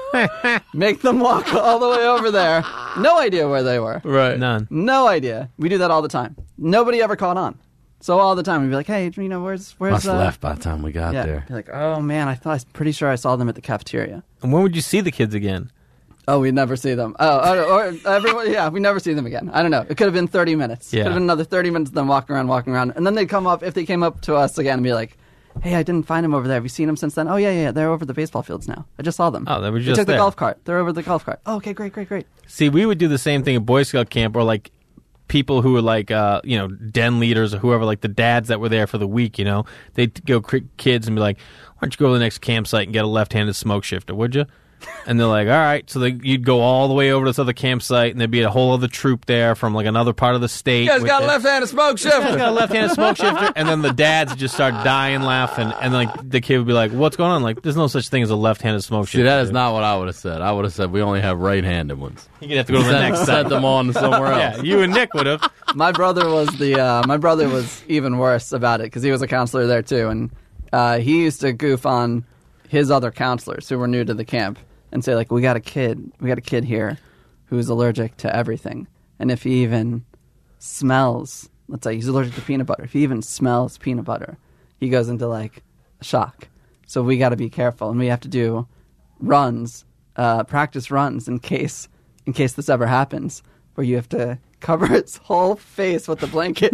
Make them walk all the way over there. No idea where they were. right. None. No idea. We do that all the time. Nobody ever caught on. So all the time we'd be like, hey, you know, where's where's Must have uh, left by the time we got yeah. there. Be like, oh man, I thought I was pretty sure I saw them at the cafeteria. And when would you see the kids again? Oh, we'd never see them. Oh, oh or everyone, yeah, we never see them again. I don't know. It could have been thirty minutes. Yeah. Could have been another thirty minutes of them walking around, walking around, and then they'd come up if they came up to us again and be like, hey, I didn't find them over there. Have you seen them since then? Oh yeah, yeah, they're over the baseball fields now. I just saw them. Oh, they were They just took there. the golf cart. They're over the golf cart. Oh, okay, great, great, great. See, we would do the same thing at Boy Scout camp, or like people who were like, uh, you know, den leaders or whoever, like the dads that were there for the week. You know, they'd go cr- kids and be like, "Why don't you go to the next campsite and get a left-handed smoke shifter, would you?" And they're like, all right. So they, you'd go all the way over to this other campsite, and there'd be a whole other troop there from like another part of the state. You guys with got a it. left-handed smoke You guys shifter. got a left-handed smoke shifter, and then the dads would just start dying laughing, and like the kid would be like, "What's going on?" Like, there's no such thing as a left-handed smoke See, shifter. that is not what I would have said. I would have said we only have right-handed ones. You're gonna have to go to the Set, next set site. them on somewhere else. Yeah, you and Nick would have. My brother was the uh, my brother was even worse about it because he was a counselor there too, and uh, he used to goof on his other counselors who were new to the camp and say like, we got a kid, we got a kid here who's allergic to everything, and if he even smells, let's say he's allergic to peanut butter, if he even smells peanut butter, he goes into like shock. So we got to be careful, and we have to do runs, uh, practice runs in case in case this ever happens, where you have to cover his whole face with the blanket,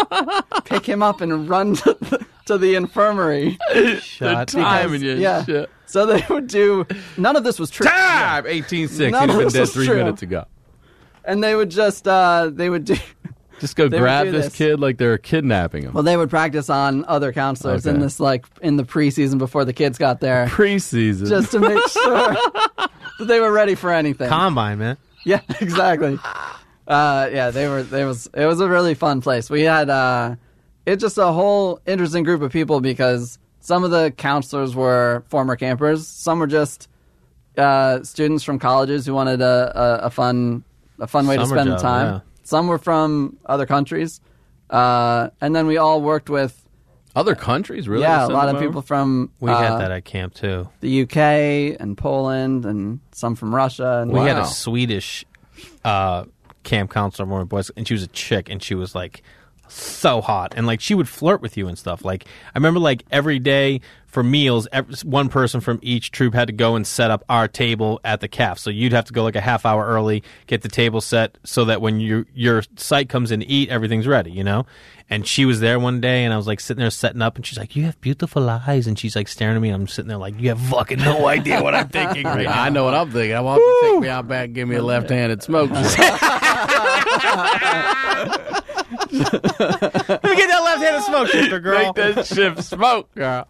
pick him up, and run to the, to the infirmary. Shut Time and Because- your yeah. shit. So they would do. None of this was true. Time! eighteen six. None He'd have of been this dead was three true. minutes ago. And they would just. Uh, they would do. Just go They would grab do this this. kid like they're kidnapping him. Well, they would practice on other counselors in Okay. this, like in the preseason before the kids got there, Preseason. just to make sure that they were ready for anything. Combine, man. Yeah, exactly. Uh, yeah, they were. They was. It was a really fun place. We had. Uh, it's just a whole interesting group of people because some of the counselors were former campers. Some were just uh, students from colleges who wanted a, a, a fun, a fun way to Summer spend job, the time. yeah. Some were from other countries, uh, and then we all worked with. Other countries, really? yeah, They a send lot them of over? people from We uh, had that at camp too. the U K and Poland, and some from Russia. And We had Wow. a Swedish uh, camp counselor, one of my boys, and she was a chick, and she was like so hot, and like she would flirt with you and stuff. Like I remember, like every day for meals, every, one person from each troop had to go and set up our table at the caf. So you'd have to go like a half hour early, get the table set, so that when you your site comes in to eat, everything's ready. You know. And she was there one day, and I was like sitting there setting up, and she's like, "You have beautiful eyes," and she's like staring at me, and I'm sitting there like, "You have fucking no idea what I'm thinking right now." I know what I'm thinking. I want you to take me out back and give me a left-handed smoke. Let me get that left-handed smoke shifter, girl. Make that shift smoke, girl.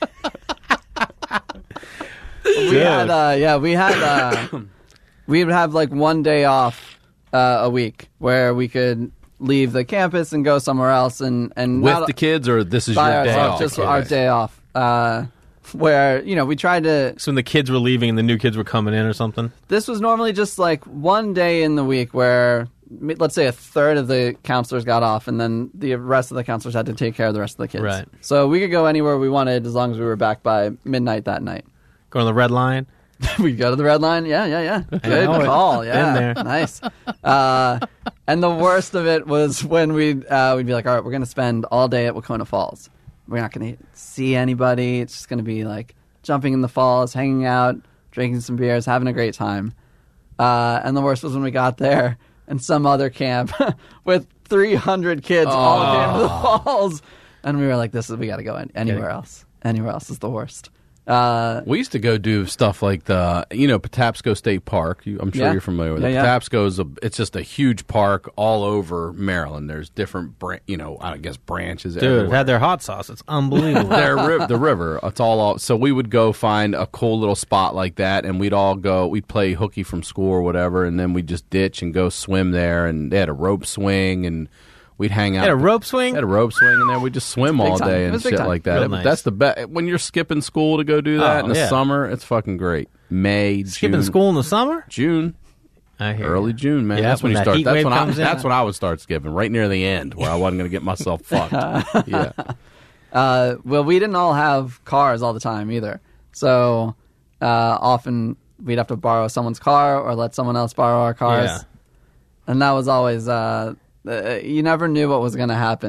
we had uh, yeah we had uh, we would have like one day off uh, a week where we could leave the campus and go somewhere else and and With not the kids, or this is by your day ourselves, off? just Okay. our day off uh, where you know we tried to. So when the kids were leaving and the new kids were coming in or something? This was normally just like one day in the week where let's say a third of the counselors got off and then the rest of the counselors had to take care of the rest of the kids. Right. So we could go anywhere we wanted as long as we were back by midnight that night. Going to the Red Line? We'd go to the Red Line. Yeah, yeah, yeah. Good know it. call. Yeah, Been there. Nice. Uh, and the worst of it was when we'd uh, we'd be like, all right, we're going to spend all day at Wacona Falls. We're not going to see anybody. It's just going to be like jumping in the falls, hanging out, drinking some beers, having a great time. Uh, and the worst was when we got there and some other camp with three hundred kids all came to the falls, and we were like, "This is we got to go in, anywhere else. Anywhere else is the worst." Uh, We used to go do stuff like the, you know, Patapsco State Park. You, I'm sure Yeah. you're familiar with Yeah, it. yeah. Patapsco is a, it's just a huge park all over Maryland. There's different, bran- you know, I guess branches. Dude, everywhere. had their hot sauce. It's unbelievable. Their ri- the river. It's all, all. So we would go find a cool little spot like that, and we'd all go. We'd play hooky from school or whatever, and then we'd just ditch and go swim there. And they had a rope swing, and we'd hang out. Had a rope swing? Had a rope swing, and then we'd just swim Big all time. day It and was big shit time. like that. Real It- nice. That's the best. When you're skipping school to go do that Oh, in the yeah. summer, it's fucking great. May, Skipping June, school in the summer? June, I hear early you. June, man. Yeah, that's when when you that start. heat That's wave when I. comes in. That's when I would start skipping right near the end, where I wasn't going to get myself fucked. Yeah. Uh, well, we didn't all have cars all the time either. So uh, often we'd have to borrow someone's car or let someone else borrow our cars. Yeah. And that was always, uh, uh, you never knew what was going to happen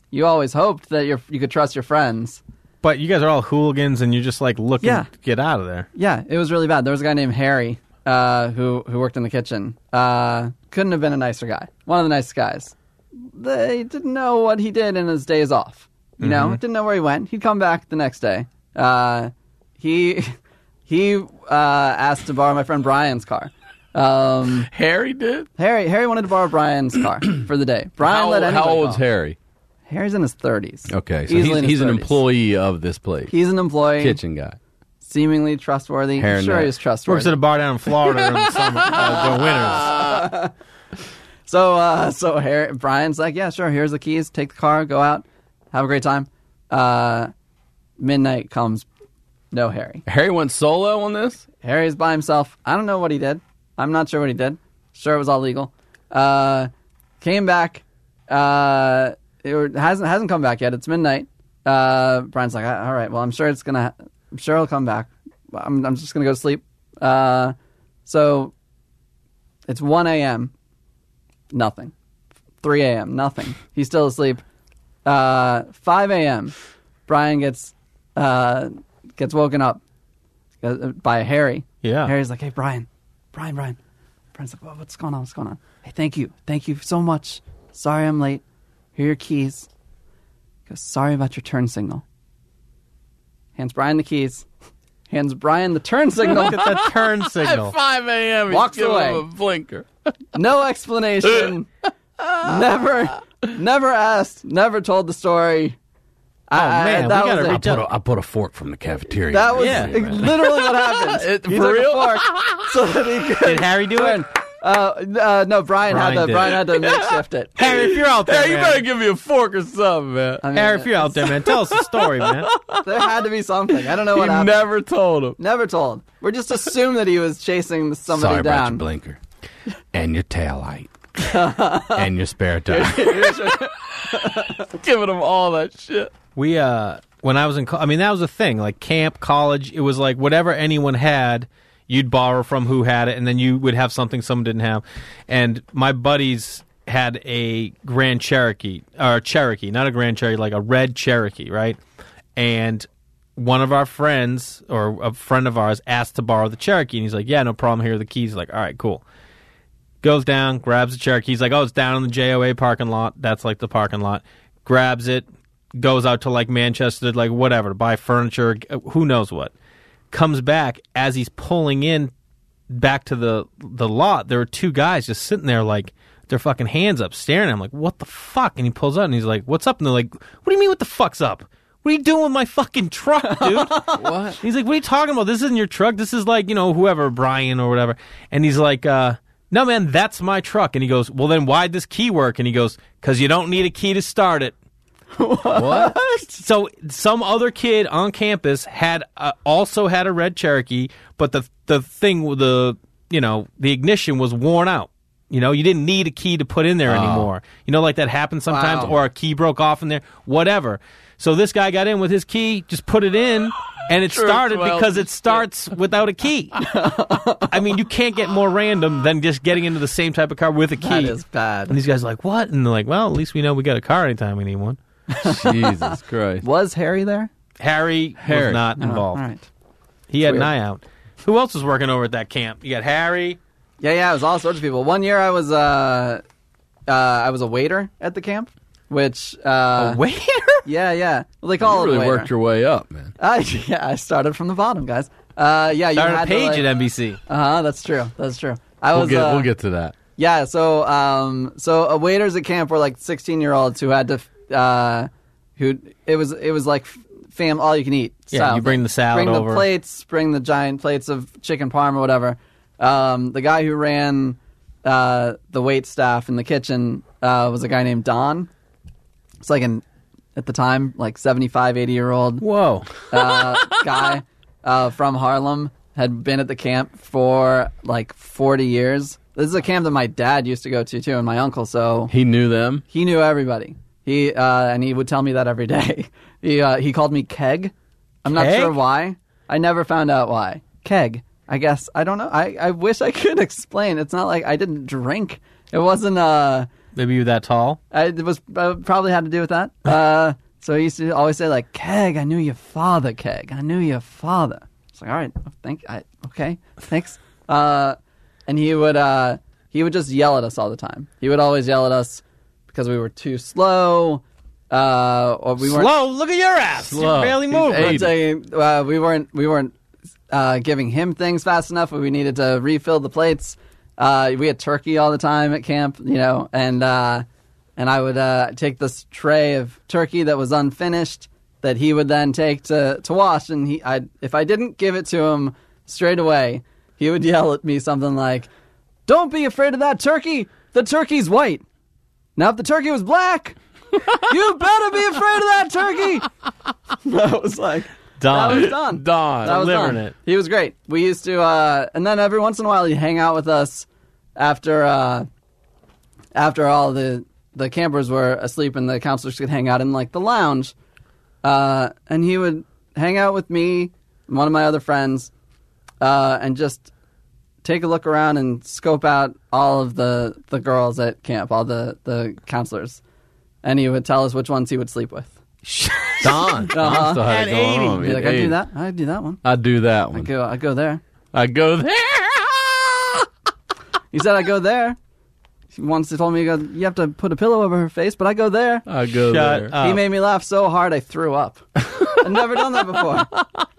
you always hoped that you you could trust your friends. But you guys are all hooligans, and you're just like looking Yeah. to get out of there. Yeah, it was really bad. There was a guy named Harry uh, who who worked in the kitchen. Uh, couldn't have been a nicer guy. One of the nicest guys. They didn't know what he did in his days off. You know, didn't know where he went. He'd come back the next day. Uh, he he uh, asked to borrow my friend Brian's car. Um, Harry did? Harry Harry wanted to borrow Brian's car for the day. Brian How, let anyone how old's call. Harry? Harry's in his thirties. Okay, so Easily he's, in his he's an thirties. employee of this place. He's an employee. Kitchen guy. Seemingly trustworthy. Hair I'm sure net. he's trustworthy. Works at a bar down in Florida in the summer, uh, the winters. So, uh, so Harry, Brian's like, yeah, sure. Here's the keys. Take the car. Go out. Have a great time. Uh, midnight comes. No Harry. Harry went solo on this? Harry's by himself. I don't know what he did. I'm not sure what he did. Sure, it was all legal. Uh, came back. Uh, it hasn't hasn't come back yet. It's midnight. Uh, Brian's like, all right. Well, I'm sure it's gonna. I'm sure he'll come back. I'm I'm just gonna go to sleep. Uh, so it's one a.m. Nothing. three a.m. Nothing. He's still asleep. Uh, five a.m. Brian gets uh, gets woken up by Harry. Yeah. Harry's like, hey, Brian. Brian, Brian. Brian's like, well, what's going on? What's going on? Hey, thank you. Thank you so much. Sorry I'm late. Here are your keys. He goes, sorry about your turn signal. Hands Brian the keys. Hands Brian the turn signal. Look at that turn signal. At five a.m. he's Walks giving away. him a blinker. No explanation. never, never asked. Never told the story. Oh man, that we gotta was it. reach I put, a, I put a fork from the cafeteria. That was Yeah. literally what happened. It- he for took real? a fork so that he could Did Harry do turn. it? Uh, uh, no, Brian, Brian had to. did Brian it. had to makeshift it. Harry, if you're out there, Hey, you man. better give me a fork or something, man. I mean, Harry, if you're out there, man, tell us the story, man. there had to be something. I don't know He what happened. never told him. Never told. We're just assume that he was chasing somebody Sorry about your down. blinker. And your tail light. And your spare tire. Giving him all that shit. We, uh, when I was in, co- I mean, that was a thing. Like camp, college, it was like whatever anyone had, you'd borrow from who had it, and then you would have something someone didn't have. And my buddies had a Grand Cherokee, or Cherokee, not a Grand Cherokee, like a red Cherokee, right? And one of our friends, or a friend of ours, asked to borrow the Cherokee, and he's like, yeah, no problem, here are the keys. He's like, all right, cool. Goes down, grabs the Cherokee. He's like, oh, it's down in the J O A parking lot. That's like the parking lot. Grabs it, goes out to like Manchester, like whatever, to buy furniture, who knows what. Comes back as he's pulling in back to the the lot. There were two guys just sitting there like their fucking hands up, staring at him like, what the fuck? And he pulls out and he's like, what's up? And they're like, what do you mean what the fuck's up? What are you doing with my fucking truck, dude? What? He's like, what are you talking about? This isn't your truck. This is like, you know, whoever, Brian or whatever. And he's like, uh, no, man, that's my truck. And he goes, well, then why'd this key work? And he goes, because you don't need a key to start it. What? So some other kid on campus had uh, also had a red Cherokee, but the the thing with the you know the ignition was worn out. You know, you didn't need a key to put in there anymore. You know, like that happens sometimes, Wow. or a key broke off in there, whatever. So this guy got in with his key, just put it in, and it Sure, started well, because it starts without a key. I mean, you can't get more random than just getting into the same type of car with a key. That is bad. And these guys are like, what? And they're like, well, at least we know we got a car anytime we need one. Jesus Christ. Was Harry there? Harry, Harry. was not Oh, involved. all right. He had weird. an eye out. Who else was working over at that camp? You got Harry. Yeah, yeah, it was all sorts of people. One year I was uh, uh, I was a waiter at the camp, which uh, a waiter? yeah, yeah, well, they call You it really a waiter. worked your way up, man. Uh, yeah, I started from the bottom, guys. Uh, yeah, you Started had a page to, like, at N B C. Uh huh. That's true. That's true. I We'll was. get, uh, we'll get to that. Yeah. So, um, so uh, waiters at camp were like sixteen-year-olds who had to, uh, who it was it was like fam all you can eat. Yeah, style you bring thing. the salad bring over. the plates, bring the giant plates of chicken parm or whatever. Um, the guy who ran uh, the wait staff in the kitchen uh, was a guy named Don. It's like an at the time like seventy-five, eighty year old Whoa. uh, guy uh, from Harlem, had been at the camp for like forty years. This is a camp that my dad used to go to too, and my uncle. So He knew them. he knew everybody. He uh, and he would tell me that every day. he uh, he called me Keg. I'm not Keg? sure why. I never found out why. Keg. I guess I don't know. I, I wish I could explain. It's not like I didn't drink. It wasn't uh Maybe you're that tall. I, it was uh, probably had to do with that. Uh, so he used to always say like, "Keg, I knew your father. Keg, I knew your father." It's like, all right, thank, I, okay, thanks. Uh, and he would uh, he would just yell at us all the time. He would always yell at us because we were too slow, uh, or we weren't Slow. Look at your ass. Slow. You're barely He's moving. eight. I'm saying, uh, we weren't we weren't uh, giving him things fast enough. We needed to refill the plates. Uh, we had turkey all the time at camp, you know, and uh, and I would uh, take this tray of turkey that was unfinished that he would then take to, to wash, and he I if I didn't give it to him straight away, he would yell at me something like, "Don't be afraid of that turkey. The turkey's white. Now if the turkey was black, you better be afraid of that turkey." That was like. Done. That was done. Done. That was Delivering done. it. He was great. We used to, uh, and then every once in a while he'd hang out with us after uh, after all the the campers were asleep and the counselors could hang out in like the lounge. Uh, and he would hang out with me and one of my other friends uh, and just take a look around and scope out all of the, the girls at camp, all the, the counselors. And he would tell us which ones he would sleep with. Don. Don still had At it going eighty. on. Be like, At I do eighty. that. I do that one. I do that I one. go. I go there. I go there. He said I go there. He once told me you, go, you have to put a pillow over her face, but I go there. I go Shut there. up. He made me laugh so hard I threw up. I've never done that before.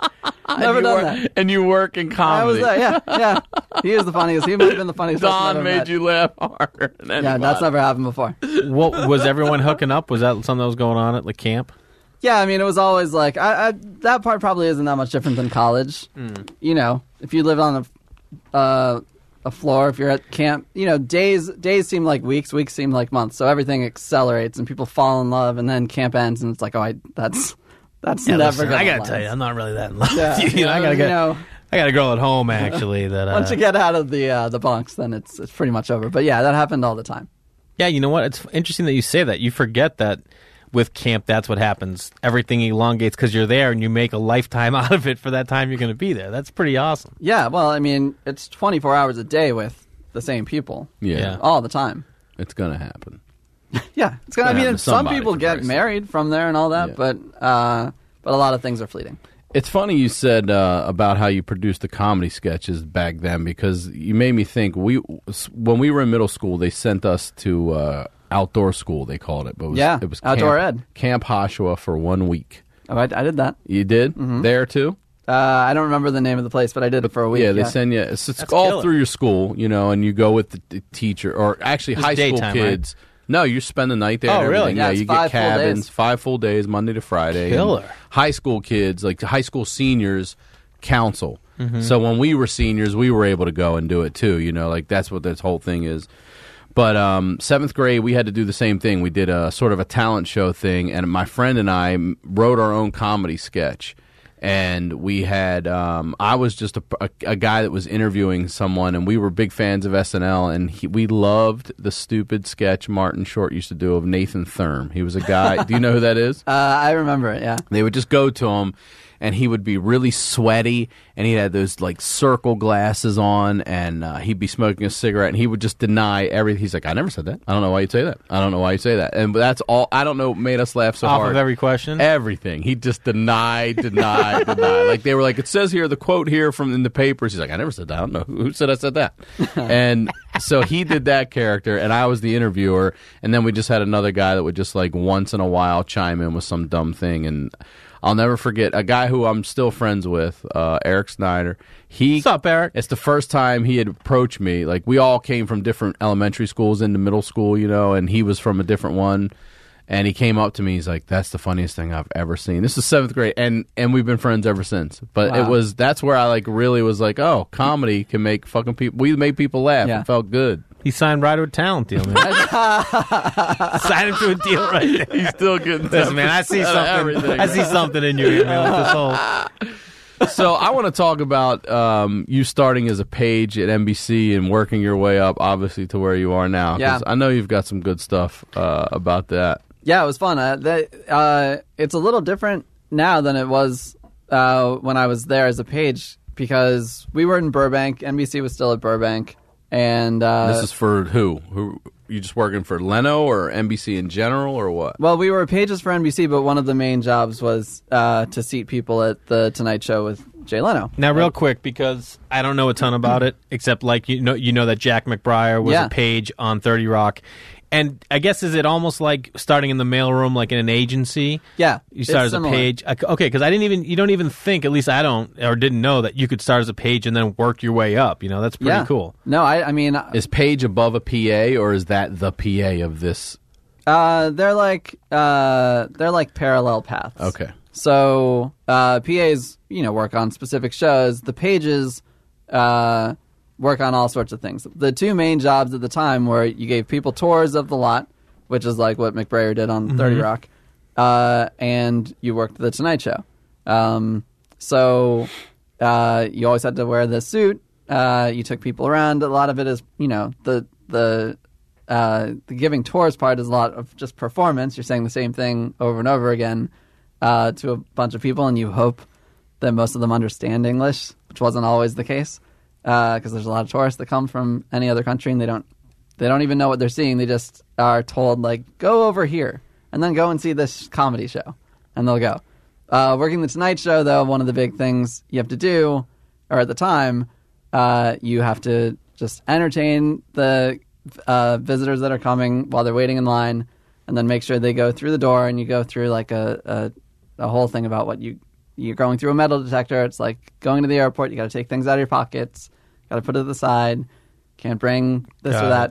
Never you done work, that. And you work in I comedy. was there. Yeah, yeah. He is the funniest. He might have been the funniest. person I've Don ever made met. you laugh harder than anybody. Yeah, that's never happened before. What was everyone hooking up? Was that something that was going on at the camp? Yeah, I mean, it was always like I, I, that part probably isn't that much different than college. Mm. You know, if you live on a uh, a floor, if you're at camp, you know, days days seem like weeks, weeks seem like months. So everything accelerates and people fall in love, and then camp ends, and it's like, oh, I, that's that's never. listen, gonna I gotta last. tell you, I'm not really that in love. Yeah, with you. I gotta you get. know, I got a girl at home actually that. Uh, once you get out of the uh, the bunks, then it's it's pretty much over. But yeah, that happened all the time. Yeah, you know what? It's interesting that you say that. You forget that with camp, that's what happens. Everything elongates because you're there, and you make a lifetime out of it for that time you're going to be there. That's pretty awesome. Yeah, well, I mean, it's twenty-four hours a day with the same people Yeah, Yeah. all the time. it's gonna happen. Yeah, it's gonna. I Gonna mean, happen to some somebody, people for get Christ's married from there and all that, Yeah. but uh, but a lot of things are fleeting. It's funny you said uh, about how you produced the comedy sketches back then because you made me think. We when we were in middle school, they sent us to uh, outdoor school. They called it, but it was, Yeah, it was outdoor camp, ed. Camp Hoshua for one week. Oh, I, I did that. You did there too. Uh, I don't remember the name of the place, but I did it for a week. Yeah, they send you. It's, it's all killer. through your school, you know, and you go with the, the teacher or actually It's high school daytime, kids. No, you spend the night there. Oh, and really? everything. Yeah, Yeah, it's you five get full cabins, days. five full days, Monday to Friday. Killer. And high school kids, like high school seniors, council. Mm-hmm. So when we were seniors, we were able to go and do it too. You know, like that's what this whole thing is. But um, seventh grade, we had to do the same thing. We did a sort of a talent show thing, and my friend and I m- wrote our own comedy sketch. And we had, um, I was just a, a, a guy that was interviewing someone, and we were big fans of S N L, and he, we loved the stupid sketch Martin Short used to do of Nathan Thurm. He was a guy. Do you know who that is? Uh, I remember it. Yeah. They would just go to him, and he would be really sweaty, and he had those like circle glasses on, and uh, he'd be smoking a cigarette, and he would just deny everything. He's like, "I never said that. I don't know why you'd say that. I don't know why you say that." And that's all. I don't know. Made us laugh so Off hard. of every question. Everything. He just denied, denied, denied. Like they were like, it says here, the quote here from in the papers. He's like, I never said that. I don't know who said I said that. And so he did that character, and I was the interviewer. And then we just had another guy that would just like once in a while chime in with some dumb thing. And I'll never forget a guy who I'm still friends with, uh, Eric Snyder. He, What's up, Eric? It's the first time he had approached me. Like we all came from different elementary schools into middle school, you know, and he was from a different one. And he came up to me. He's like, "That's the funniest thing I've ever seen." This is seventh grade, and and we've been friends ever since. But Wow. it was that's where I like really was like, "Oh, comedy can make fucking people." We made people laugh. Yeah. It felt good. He signed right to a talent deal, man. Signed him to a deal right there. He's still getting Listen, man, I see something. I see something in you, man. With this whole. So I want to talk about um, you starting as a page at N B C and working your way up, obviously, to where you are now. 'Cause Yeah. I know you've got some good stuff uh, about that. Yeah, it was fun. Uh, that, uh, it's a little different now than it was uh, when I was there as a page because we were in Burbank. N B C was still at Burbank, and uh, This is for who? Who? you just working for Leno or N B C in general or what? Well, we were pages for N B C, but one of the main jobs was uh, to seat people at the Tonight Show with Jay Leno. Now, real quick, because I don't know a ton about it, except like you know, you know that Jack McBrayer was Yeah. a page on thirty Rock, and I guess is it almost like starting in the mailroom, like in an agency? Yeah, You start it's as a similar. page. I- Okay, because I didn't even you don't even think, at least I don't or didn't know that you could start as a page and then work your way up. You know, that's pretty Yeah. cool. No, I, I mean, Is Page above a P A or is that the P A of this? uh, they're like uh, they're like parallel paths. Okay. So uh, P As, you know, work on specific shows. The pages uh, work on all sorts of things. The two main jobs at the time were you gave people tours of the lot, which is like what McBrayer did on thirty Rock, uh, and you worked the Tonight Show. Um, so uh, you always had to wear the suit. Uh, you took people around. A lot of it is, you know, the the uh, the giving tours part is a lot of just performance. You're saying the same thing over and over again uh, to a bunch of people, and you hope that most of them understand English, which wasn't always the case because there's a lot of tourists that come from any other country and they don't they don't even know what they're seeing. They just are told like, go over here and then go and see this comedy show, and they'll go. Uh, working the Tonight Show, though, one of the big things you have to do, or at the time, uh, you have to just entertain the uh, visitors that are coming while they're waiting in line, and then make sure they go through the door, and you go through like a, a, a whole thing about what you you're going through a metal detector. It's like going to the airport. You got to take things out of your pockets. Got to put it to the side. Can't bring this Got or that.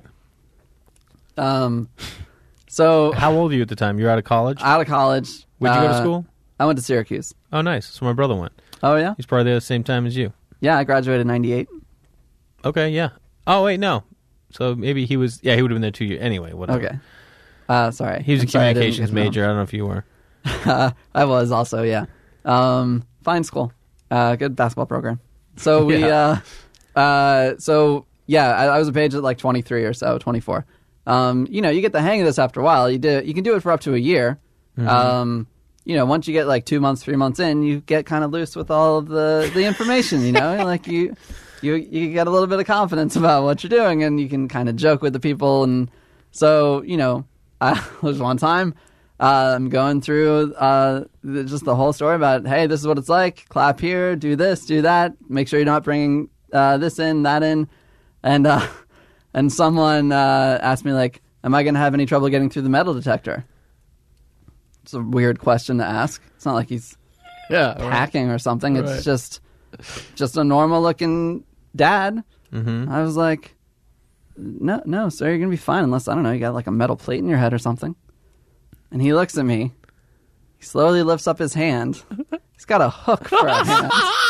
Um, so How old were you at the time? You were out of college? out of college, Where'd you go to uh, school? I went to Syracuse. Oh, nice. So my brother went. Oh yeah, He's probably there at the same time as you. yeah. I graduated in ninety-eight. Okay, yeah. Oh, wait, no. So maybe he was, yeah, he would have been there two years. Anyway, whatever. Okay. Uh, sorry. He was I'm a sorry I didn't communications get to know. major. I don't know if you were. Uh, I was also, yeah. Um, fine school. Uh, good basketball program. So we, uh, uh, so yeah, I, I was a page at like twenty-three or so, twenty-four. Um, you know, you get the hang of this after a while. You do, you can do it for up to a year. Mm-hmm. Um, you know, once you get like two months, three months in, you get kind of loose with all of the, the information, you know, like you, you, you get a little bit of confidence about what you're doing, and you can kind of joke with the people. And so, you know, I was one time, uh, I'm going through, uh, the, just the whole story about, hey, this is what it's like. Clap here, do this, do that. Make sure you're not bringing, uh, this in, that in. And, uh, and someone, uh, asked me like, am I going to have any trouble getting through the metal detector? It's a weird question to ask. It's not like he's Yeah. hacking or something. Right. It's just just a normal looking dad. Mm-hmm. I was like, no, no, sir, you're gonna be fine unless I don't know, you got like a metal plate in your head or something. And he looks at me. He slowly lifts up his hand. He's got a hook for a hand.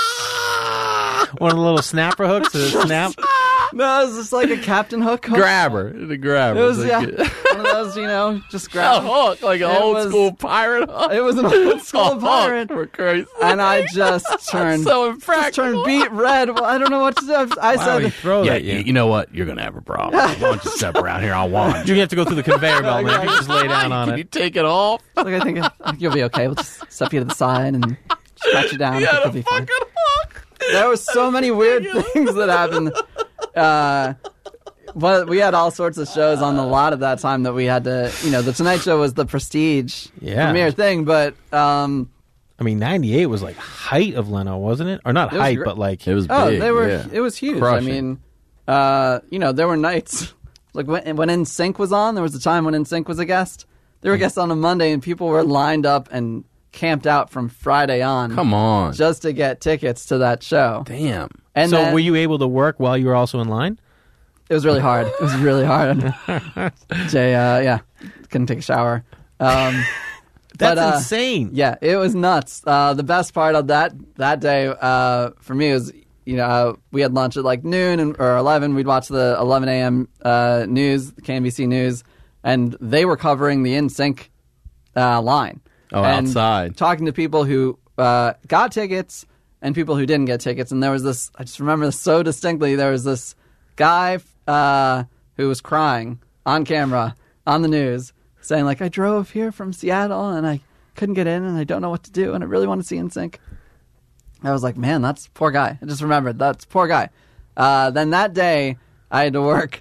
One of the little snapper hooks to snap. No, it was just like a Captain Hook hook. Grabber. The grabber. It was It's yeah, like a- one of those, you know, just a grab. hook, like an It old was- school pirate hook. It was an old school A hook, pirate. for Christ's And I just turned, so just impractical. turned beet red. Well, I don't know what to do. I Why said, would he throw Yeah, that? you, You, you know what? You're gonna have a problem. Why don't you step around here? I'll warn you. you have to go through the conveyor belt, man. You just lay down on Can you it. take it off? Like, I think, I think you'll be okay. We'll just step you to the side and just pat you down. I think you'll be fine. hook. There were so many weird things that happened. Uh, but we had all sorts of shows on the lot at that time that we had to, you know, the Tonight Show was the prestige Yeah. premiere thing, but um, I mean, ninety-eight was like height of Leno, wasn't it? Or not was height, gr- but like It was oh, big. they were, yeah. it was huge. Crushing. I mean, uh, you know, there were nights, like when, when N Sync was on, there was a time when N Sync was a guest. They were guests on a Monday, and people were lined up and camped out from Friday on. Come on. Just to get tickets to that show. Damn. And so then- were you able to work while you were also in line? It was really hard. It was really hard. Jay, uh, yeah, couldn't take a shower. Um, That's but, uh, insane. yeah, it was nuts. Uh, the best part of that that day uh, for me was, you know, uh, we had lunch at like noon and, or eleven. We'd watch the eleven a.m. Uh, news, K N B C News, and they were covering the N Sync uh, line. Oh, and outside. talking to people who uh, got tickets and people who didn't get tickets. And there was this, I just remember this so distinctly, there was this guy uh, who was crying on camera, on the news, saying like, I drove here from Seattle and I couldn't get in and I don't know what to do and I really want to see N Sync. I was like, man, that's poor guy. I just remembered, that's poor guy. Uh, then that day, I had to work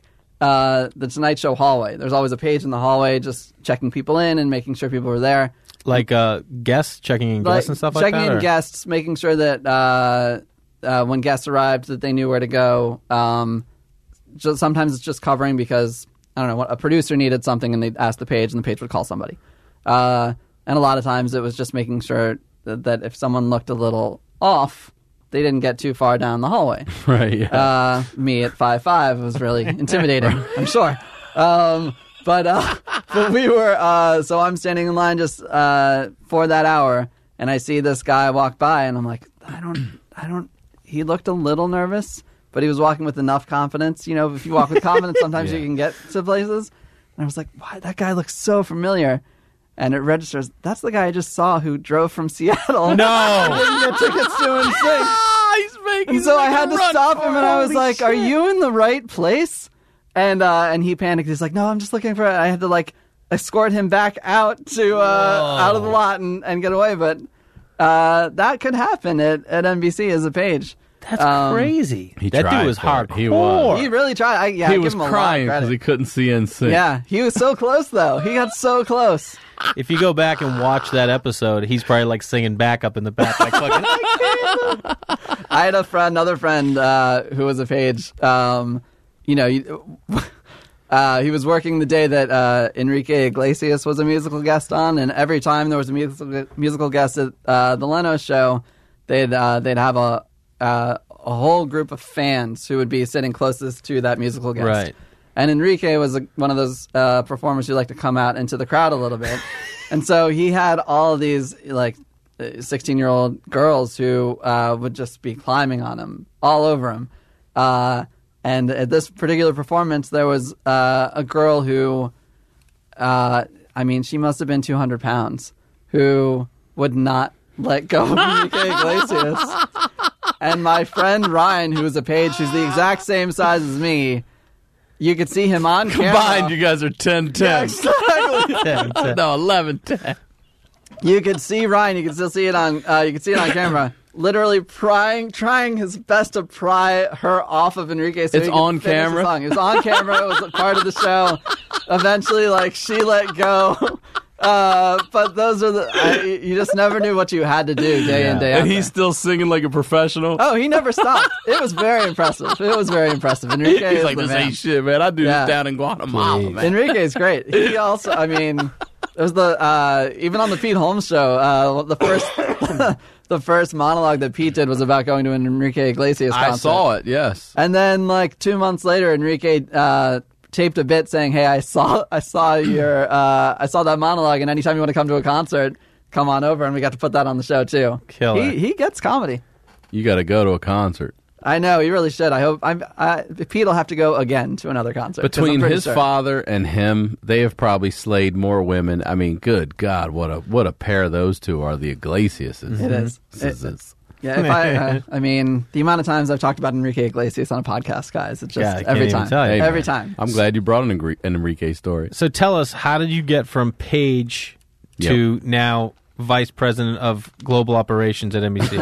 uh, the Tonight Show hallway. There's always a page in the hallway just checking people in and making sure people are there. Like uh, guests, checking in guests like, and stuff like checking that? in or? guests, making sure that uh, uh, when guests arrived that they knew where to go. Um, just, sometimes it's just covering because, I don't know, what a producer needed something and they'd ask the page and the page would call somebody. Uh, and a lot of times it was just making sure that, that if someone looked a little off, they didn't get too far down the hallway. Right, yeah. Uh, me at five five was really intimidating, I'm sure. Um, but uh, but we were, uh, so I'm standing in line just uh, for that hour, and I see this guy walk by, and I'm like, I don't, I don't, he looked a little nervous, but he was walking with enough confidence. You know, if you walk with confidence, sometimes Yeah. you can get to places. And I was like, why, that guy looks so familiar. And it registers, that's the guy I just saw who drove from Seattle. No! Didn't get tickets to N Sync. He's making And so I had to stop him, and I was like, "Are you in the right place?" And uh, and he panicked. He's like, "No, I'm just looking for." I had to like escort him back out to uh, out of the lot and, and get away. But uh, that could happen at, at N B C as a page. That's Um, crazy. He that tried dude was for it. hardcore. He was. He really tried. I, yeah, I he give was him a lot of crying credit. because he couldn't see N Sync. Yeah, he was so close though. He got so close. If you go back and watch that episode, he's probably like singing back up in the back, like fucking. I had a friend, another friend, uh, who was a page. Um, you know, you, uh, he was working the day that uh, Enrique Iglesias was a musical guest on, and every time there was a musical musical guest at uh, the Leno show, they'd uh, they'd have a uh, a whole group of fans who would be sitting closest to that musical guest. Right. And Enrique was a, one of those uh, performers who like to come out into the crowd a little bit, and so he had all of these like sixteen-year-old girls who uh, would just be climbing on him, all over him. Uh, and at this particular performance, there was uh, a girl who, uh, I mean, she must have been two hundred pounds, who would not let go of Enrique Iglesias. And my friend Ryan, who was a page who's the exact same size as me, you could see him on camera. Combined, you guys are ten ten. Exactly. No, eleven ten. You could see Ryan. You could still see it on. Uh, you could see it on camera. Literally prying, trying his best to pry her off of Enrique. So It's he could on finish the camera? song. It was on camera. It was a part of the show. Eventually, like she let go. Uh, but those are the. I, you just never knew what you had to do day in day out. And he's there. still singing like a professional. Oh, he never stopped. It was very impressive. It was very impressive. Enrique He's is like, the this man. ain't shit, man. I do Yeah. this down in Guatemala, man. Enrique's great. He also, I mean, it was the uh, even on the Pete Holmes show. Uh, the first, the first monologue that Pete did was about going to an Enrique Iglesias concert. I saw it, yes. And then, like two months later, Enrique uh, taped a bit saying, "Hey, I saw, I saw your, uh, I saw that monologue, and anytime you want to come to a concert, come on over." And we got to put that on the show too. Killer. He he gets comedy. You got to go to a concert. I know he really should. I hope. I'm. I, Pete will have to go again to another concert 'cause I'm Between pretty his sure. father and him, they have probably slayed more women. I mean, good God, what a what a pair those two are, the Iglesiases. It is. This It- is- it's- Yeah, if I, uh, I mean, the amount of times I've talked about Enrique Iglesias on a podcast, guys, it's just Yeah, I can't every even time. tell you. Hey, every man, time. I'm glad you brought an, Engri- an Enrique story. So tell us, how did you get from page to now vice president of global operations at N B C?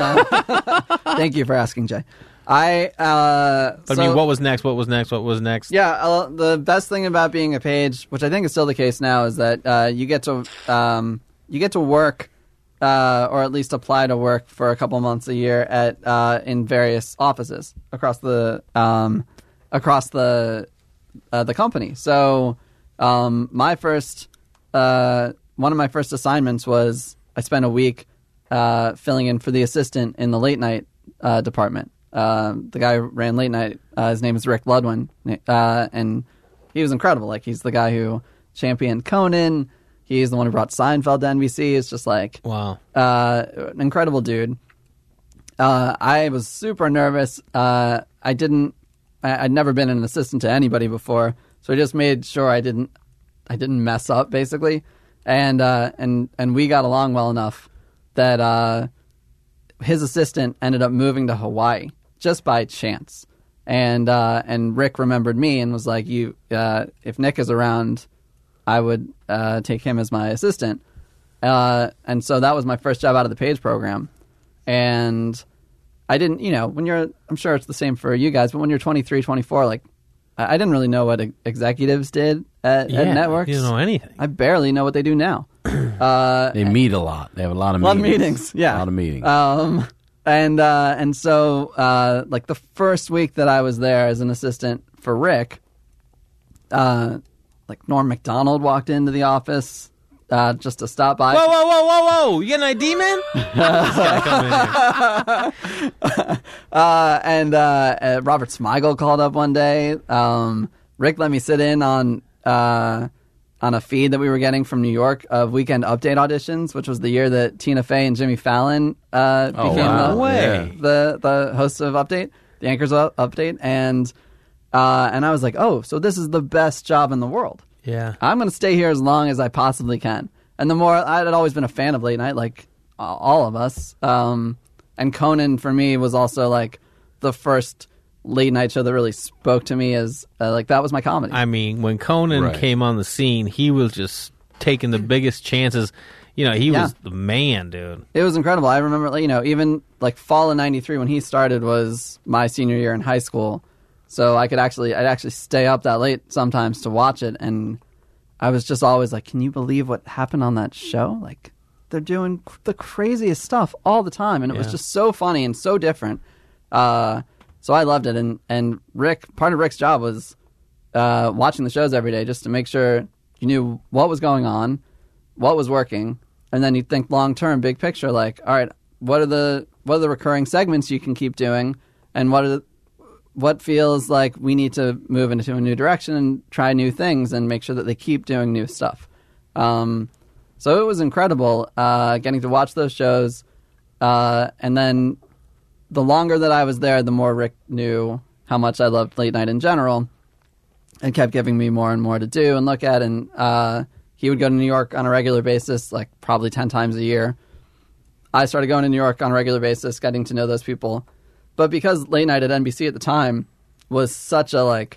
Thank you for asking, Jay. I, uh, But so, I mean, what was next? What was next? What was next? yeah, uh, the best thing about being a page, which I think is still the case now, is that uh, you get to um, you get to work, uh, or at least apply to work for a couple months a year at uh, in various offices across the um, across the uh, the company. So um, my first uh, one of my first assignments was I spent a week uh, filling in for the assistant in the late night uh, department. Uh, the guy who ran late night, uh, his name is Rick Ludwin, uh, and he was incredible. Like, he's the guy who championed Conan. He's the one who brought Seinfeld to N B C. It's just like, Wow. uh, an incredible dude. Uh, I was super nervous. Uh, I didn't. I, I'd never been an assistant to anybody before, so I just made sure I didn't. I didn't mess up, basically, and uh, and and we got along well enough that uh, his assistant ended up moving to Hawaii just by chance, and uh, and Rick remembered me and was like, "You, uh, if Nick is around, I would uh, take him as my assistant." Uh, and so that was my first job out of the Page program. And I didn't, you know, when you're, I'm sure it's the same for you guys, but when you're twenty-three, twenty-four, like, I I didn't really know what ex- executives did at, Yeah, at networks. You don't know anything. I barely know what they do now. Uh, They meet a lot. They have a lot of a lot meetings. of meetings, yeah, A lot of meetings. Um, and uh, and so uh, like the first week that I was there as an assistant for Rick, uh, like Norm Macdonald walked into the office uh, just to stop by. Whoa, whoa, whoa, whoa, whoa! You got an I D, man? This guy coming in here. Uh, and uh, uh, Robert Smigel called up one day. Um, Rick let me sit in on uh, on a feed that we were getting from New York of Weekend Update auditions, which was the year that Tina Fey and Jimmy Fallon uh, Oh, became wow. the, No way. the the hosts of Update, the anchors of Update, and uh, and I was like, oh, so this is the best job in the world. Yeah. I'm going to stay here as long as I possibly can. And the more I had always been a fan of late night, like uh, all of us. Um, and Conan for me was also like the first late night show that really spoke to me as uh, like that was my comedy. I mean, when Conan Right. came on the scene, he was just taking the biggest chances. You know, he Yeah. was the man, dude. It was incredible. I remember, like, you know, even like fall of ninety-three when he started was my senior year in high school. So I could actually, I'd actually stay up that late sometimes to watch it. And I was just always like, can you believe what happened on that show? Like, they're doing cr- the craziest stuff all the time. And it was Yeah. just so funny and so different. Uh, so I loved it. And, and Rick, part of Rick's job was uh, watching the shows every day just to make sure you knew what was going on, what was working. And then you think long term, big picture, like, all right, what are the what are the recurring segments you can keep doing, and what are the, what feels like we need to move into a new direction and try new things and make sure that they keep doing new stuff. Um, so it was incredible uh, getting to watch those shows, uh, and then the longer that I was there, the more Rick knew how much I loved late night in general, and kept giving me more and more to do and look at, and. Uh, He would go to New York on a regular basis, like probably ten times a year. I started going to New York on a regular basis, getting to know those people. But because late night at N B C at the time was such a like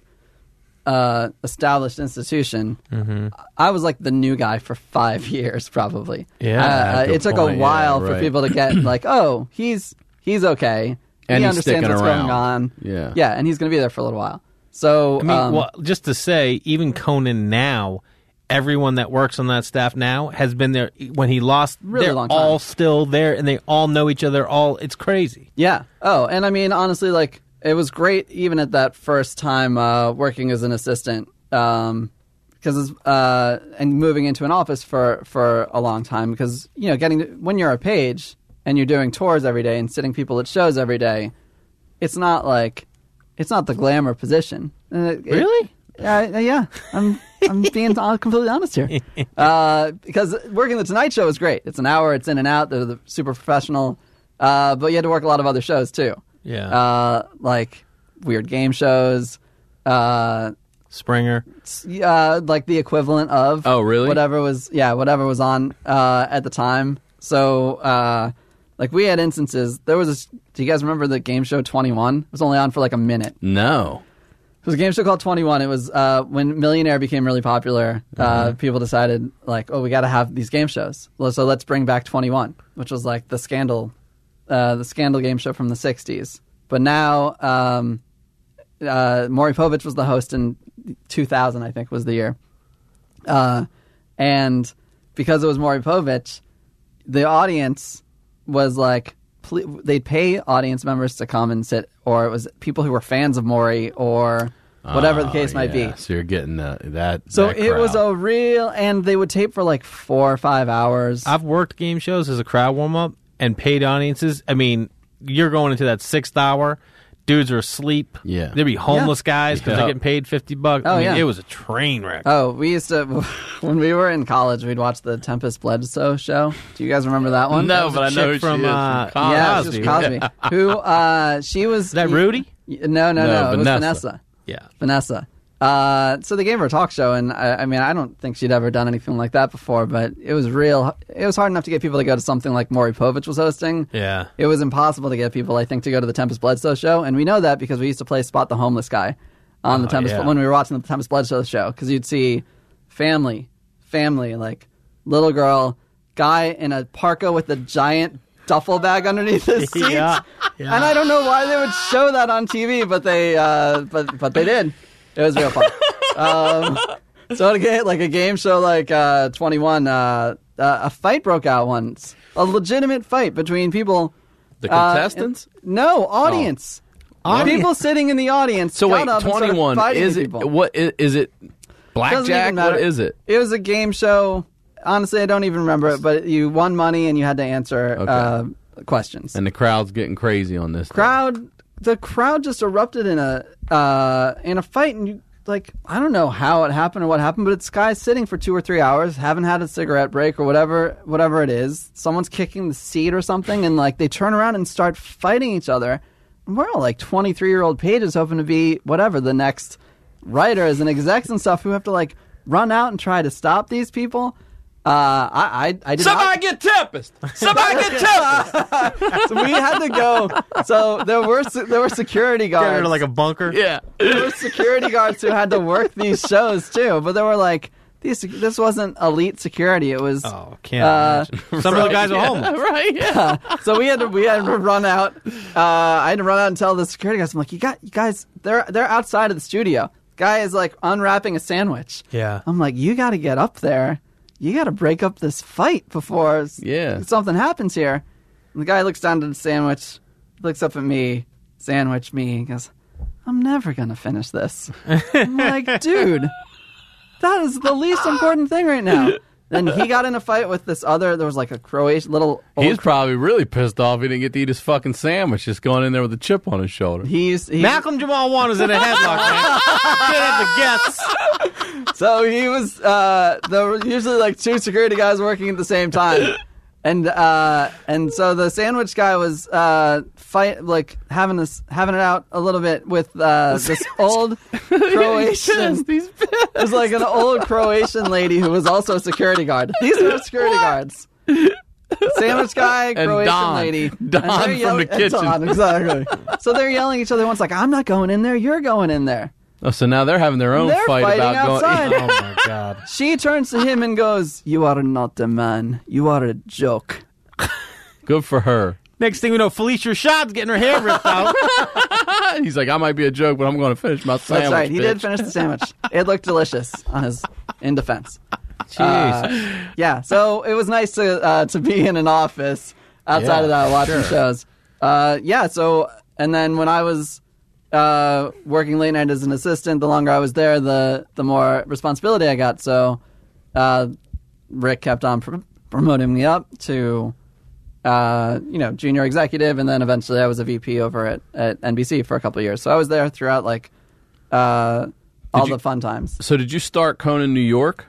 uh, established institution, Mm-hmm. I was like the new guy for five years, probably. Yeah, uh, good it took point. a while Yeah, for right. people to get like, oh, he's he's okay. And he he's understands sticking what's around. going on. Yeah. yeah, and he's going to be there for a little while. So I mean, um, well, just to say, even Conan now, everyone that works on that staff now has been there when he lost. Really they're long time. all still there, and they all know each other. All it's crazy. Yeah. Oh, and I mean, honestly, like, it was great even at that first time uh, working as an assistant, um, because uh, and moving into an office for, for a long time. Because you know, getting to, when you're a page and you're doing tours every day and sitting people at shows every day, it's not like it's not the glamour position. Uh, it- Really? Uh, yeah, I'm I'm being completely honest here. Uh, because working the Tonight Show is great. It's an hour. It's in and out. They're the super professional. Uh, but you had to work a lot of other shows too. Yeah. Uh, like weird game shows. Uh, Springer. uh, like the equivalent of Oh, really? whatever was yeah whatever was on uh, at the time. So uh, like we had instances. There was this. Do you guys remember the game show twenty-one? It was only on for like a minute. No. It was a game show called twenty-one. It was uh, when Millionaire became really popular. Uh, people decided, like, oh, we got to have these game shows. Well, so let's bring back twenty-one, which was like the scandal, uh, the scandal game show from the sixties. But now, um, uh, Maury Povich was the host in two thousand, I think, was the year. Uh, and because it was Maury Povich, the audience was like, ple- they'd pay audience members to come and sit, or it was people who were fans of Maury, or whatever the Oh, case might yeah. be. So you're getting uh, that. So that it was crowd. a real, and they would tape for like four or five hours. I've worked game shows as a crowd warm up and paid audiences. I mean, you're going into that sixth hour. Dudes are asleep. Yeah. There'd be homeless guys because Yeah. they're getting paid fifty bucks. Oh, I mean, yeah. it was a train wreck. Oh, we used to, when we were in college, we'd watch the Tempest Bledsoe show. Do you guys remember that one? No, was but a I know chick who from, she is. uh, From Yeah, Cosby. she was Cosby. Who, uh, she was. Is that Rudy? No, no, no. No, it was Vanessa. Vanessa. Yeah. Vanessa. Uh, so they gave her a talk show, and I, I mean, I don't think she'd ever done anything like that before, but it was real. It was hard enough to get people to go to something like Maury Povich was hosting. Yeah. It was impossible to get people, I think, to go to the Tempest Bledsoe show, and we know that because we used to play Spot the Homeless Guy on the Oh, Tempest yeah. when we were watching the Tempest Bledsoe show, because you'd see family, family, like little girl, guy in a parka with a giant duffel bag underneath his seat. Yeah, yeah. And I don't know why they would show that on T V, but they, uh, but but they did. It was real fun. um, so to get like a game show like uh, twenty-one, uh, uh, a fight broke out once. A legitimate fight between people. The uh, contestants? in- no, audience. Audience? People sitting in the audience. So got wait, up and started twenty-one. fighting Is it people. what? Is, is it Doesn't blackjack? even matter. What is it? It was a game show. Honestly, I don't even remember it, but you won money and you had to answer Okay. uh, questions. And the crowd's getting crazy on this. thing. crowd, the crowd just erupted in a uh, in a fight, and you like I don't know how it happened or what happened, but it's guys sitting for two or three hours, haven't had a cigarette break or whatever, whatever it is. Someone's kicking the seat or something, and like they turn around and start fighting each other. And we're all like twenty-three year old pages hoping to be whatever the next writers and execs and stuff who have to like run out and try to stop these people. Uh, I, I, I did Somebody not. get Tempest. Somebody get Tempest. So we had to go. So there were se- there were security Get her guards. to like a bunker. Yeah. There were security guards who had to work these shows too, but they were like these. This wasn't elite security. It was. Oh, can't Uh, imagine. Some of the guys are homeless. Right. Yeah. So we had to we had to run out. Uh, I had to run out and tell the security guys. I'm like, you got you guys. They're they're outside of the studio. Guy is like unwrapping a sandwich. Yeah. I'm like, you got to get up there. You got to break up this fight before s- Yeah. something happens here. And the guy looks down to the sandwich, looks up at me, sandwich me, and goes, I'm never going to finish this. I'm like, dude, that is the least important thing right now. Then he got in a fight with this other, there was like a Croatian little old He's probably really pissed off he didn't get to eat his fucking sandwich, just going in there with a chip on his shoulder. He's, he, Malcolm Jamal Warner is in a headlock, man. Didn't have to guess. So he was. Uh, there were usually like two security guys working at the same time, and uh, and so the sandwich guy was uh, fight like having this having it out a little bit with uh, this old Croatian. It was like an old Croatian lady who was also a security guard. These are security guards. Sandwich guy, And Croatian Don. lady, Don And they're from yell- the and kitchen. Don, exactly. So they're yelling at each other. One's like, "I'm not going in there. You're going in there." Oh, so now they're having their own They're fight fighting about outside. going. Oh, my God. She turns to him and goes, "You are not a man. You are a joke." Good for her. Next thing we know, Felicia Rashad's getting her hair ripped out. He's like, I might be a joke, but I'm going to finish my sandwich. That's right. He bitch. did finish the sandwich. It looked delicious on his in defense. Jeez. Uh, yeah. So it was nice to uh, to be in an office outside Yeah, of that watching sure. shows. Uh, yeah. So and then when I was uh, working late night as an assistant, the longer I was there, the the more responsibility I got. So uh, Rick kept on pr- promoting me up to. Uh, you know, junior executive, and then eventually I was a V P over at, at N B C for a couple of years. So I was there throughout, like, uh, all you- the fun times. So did you start Conan New York?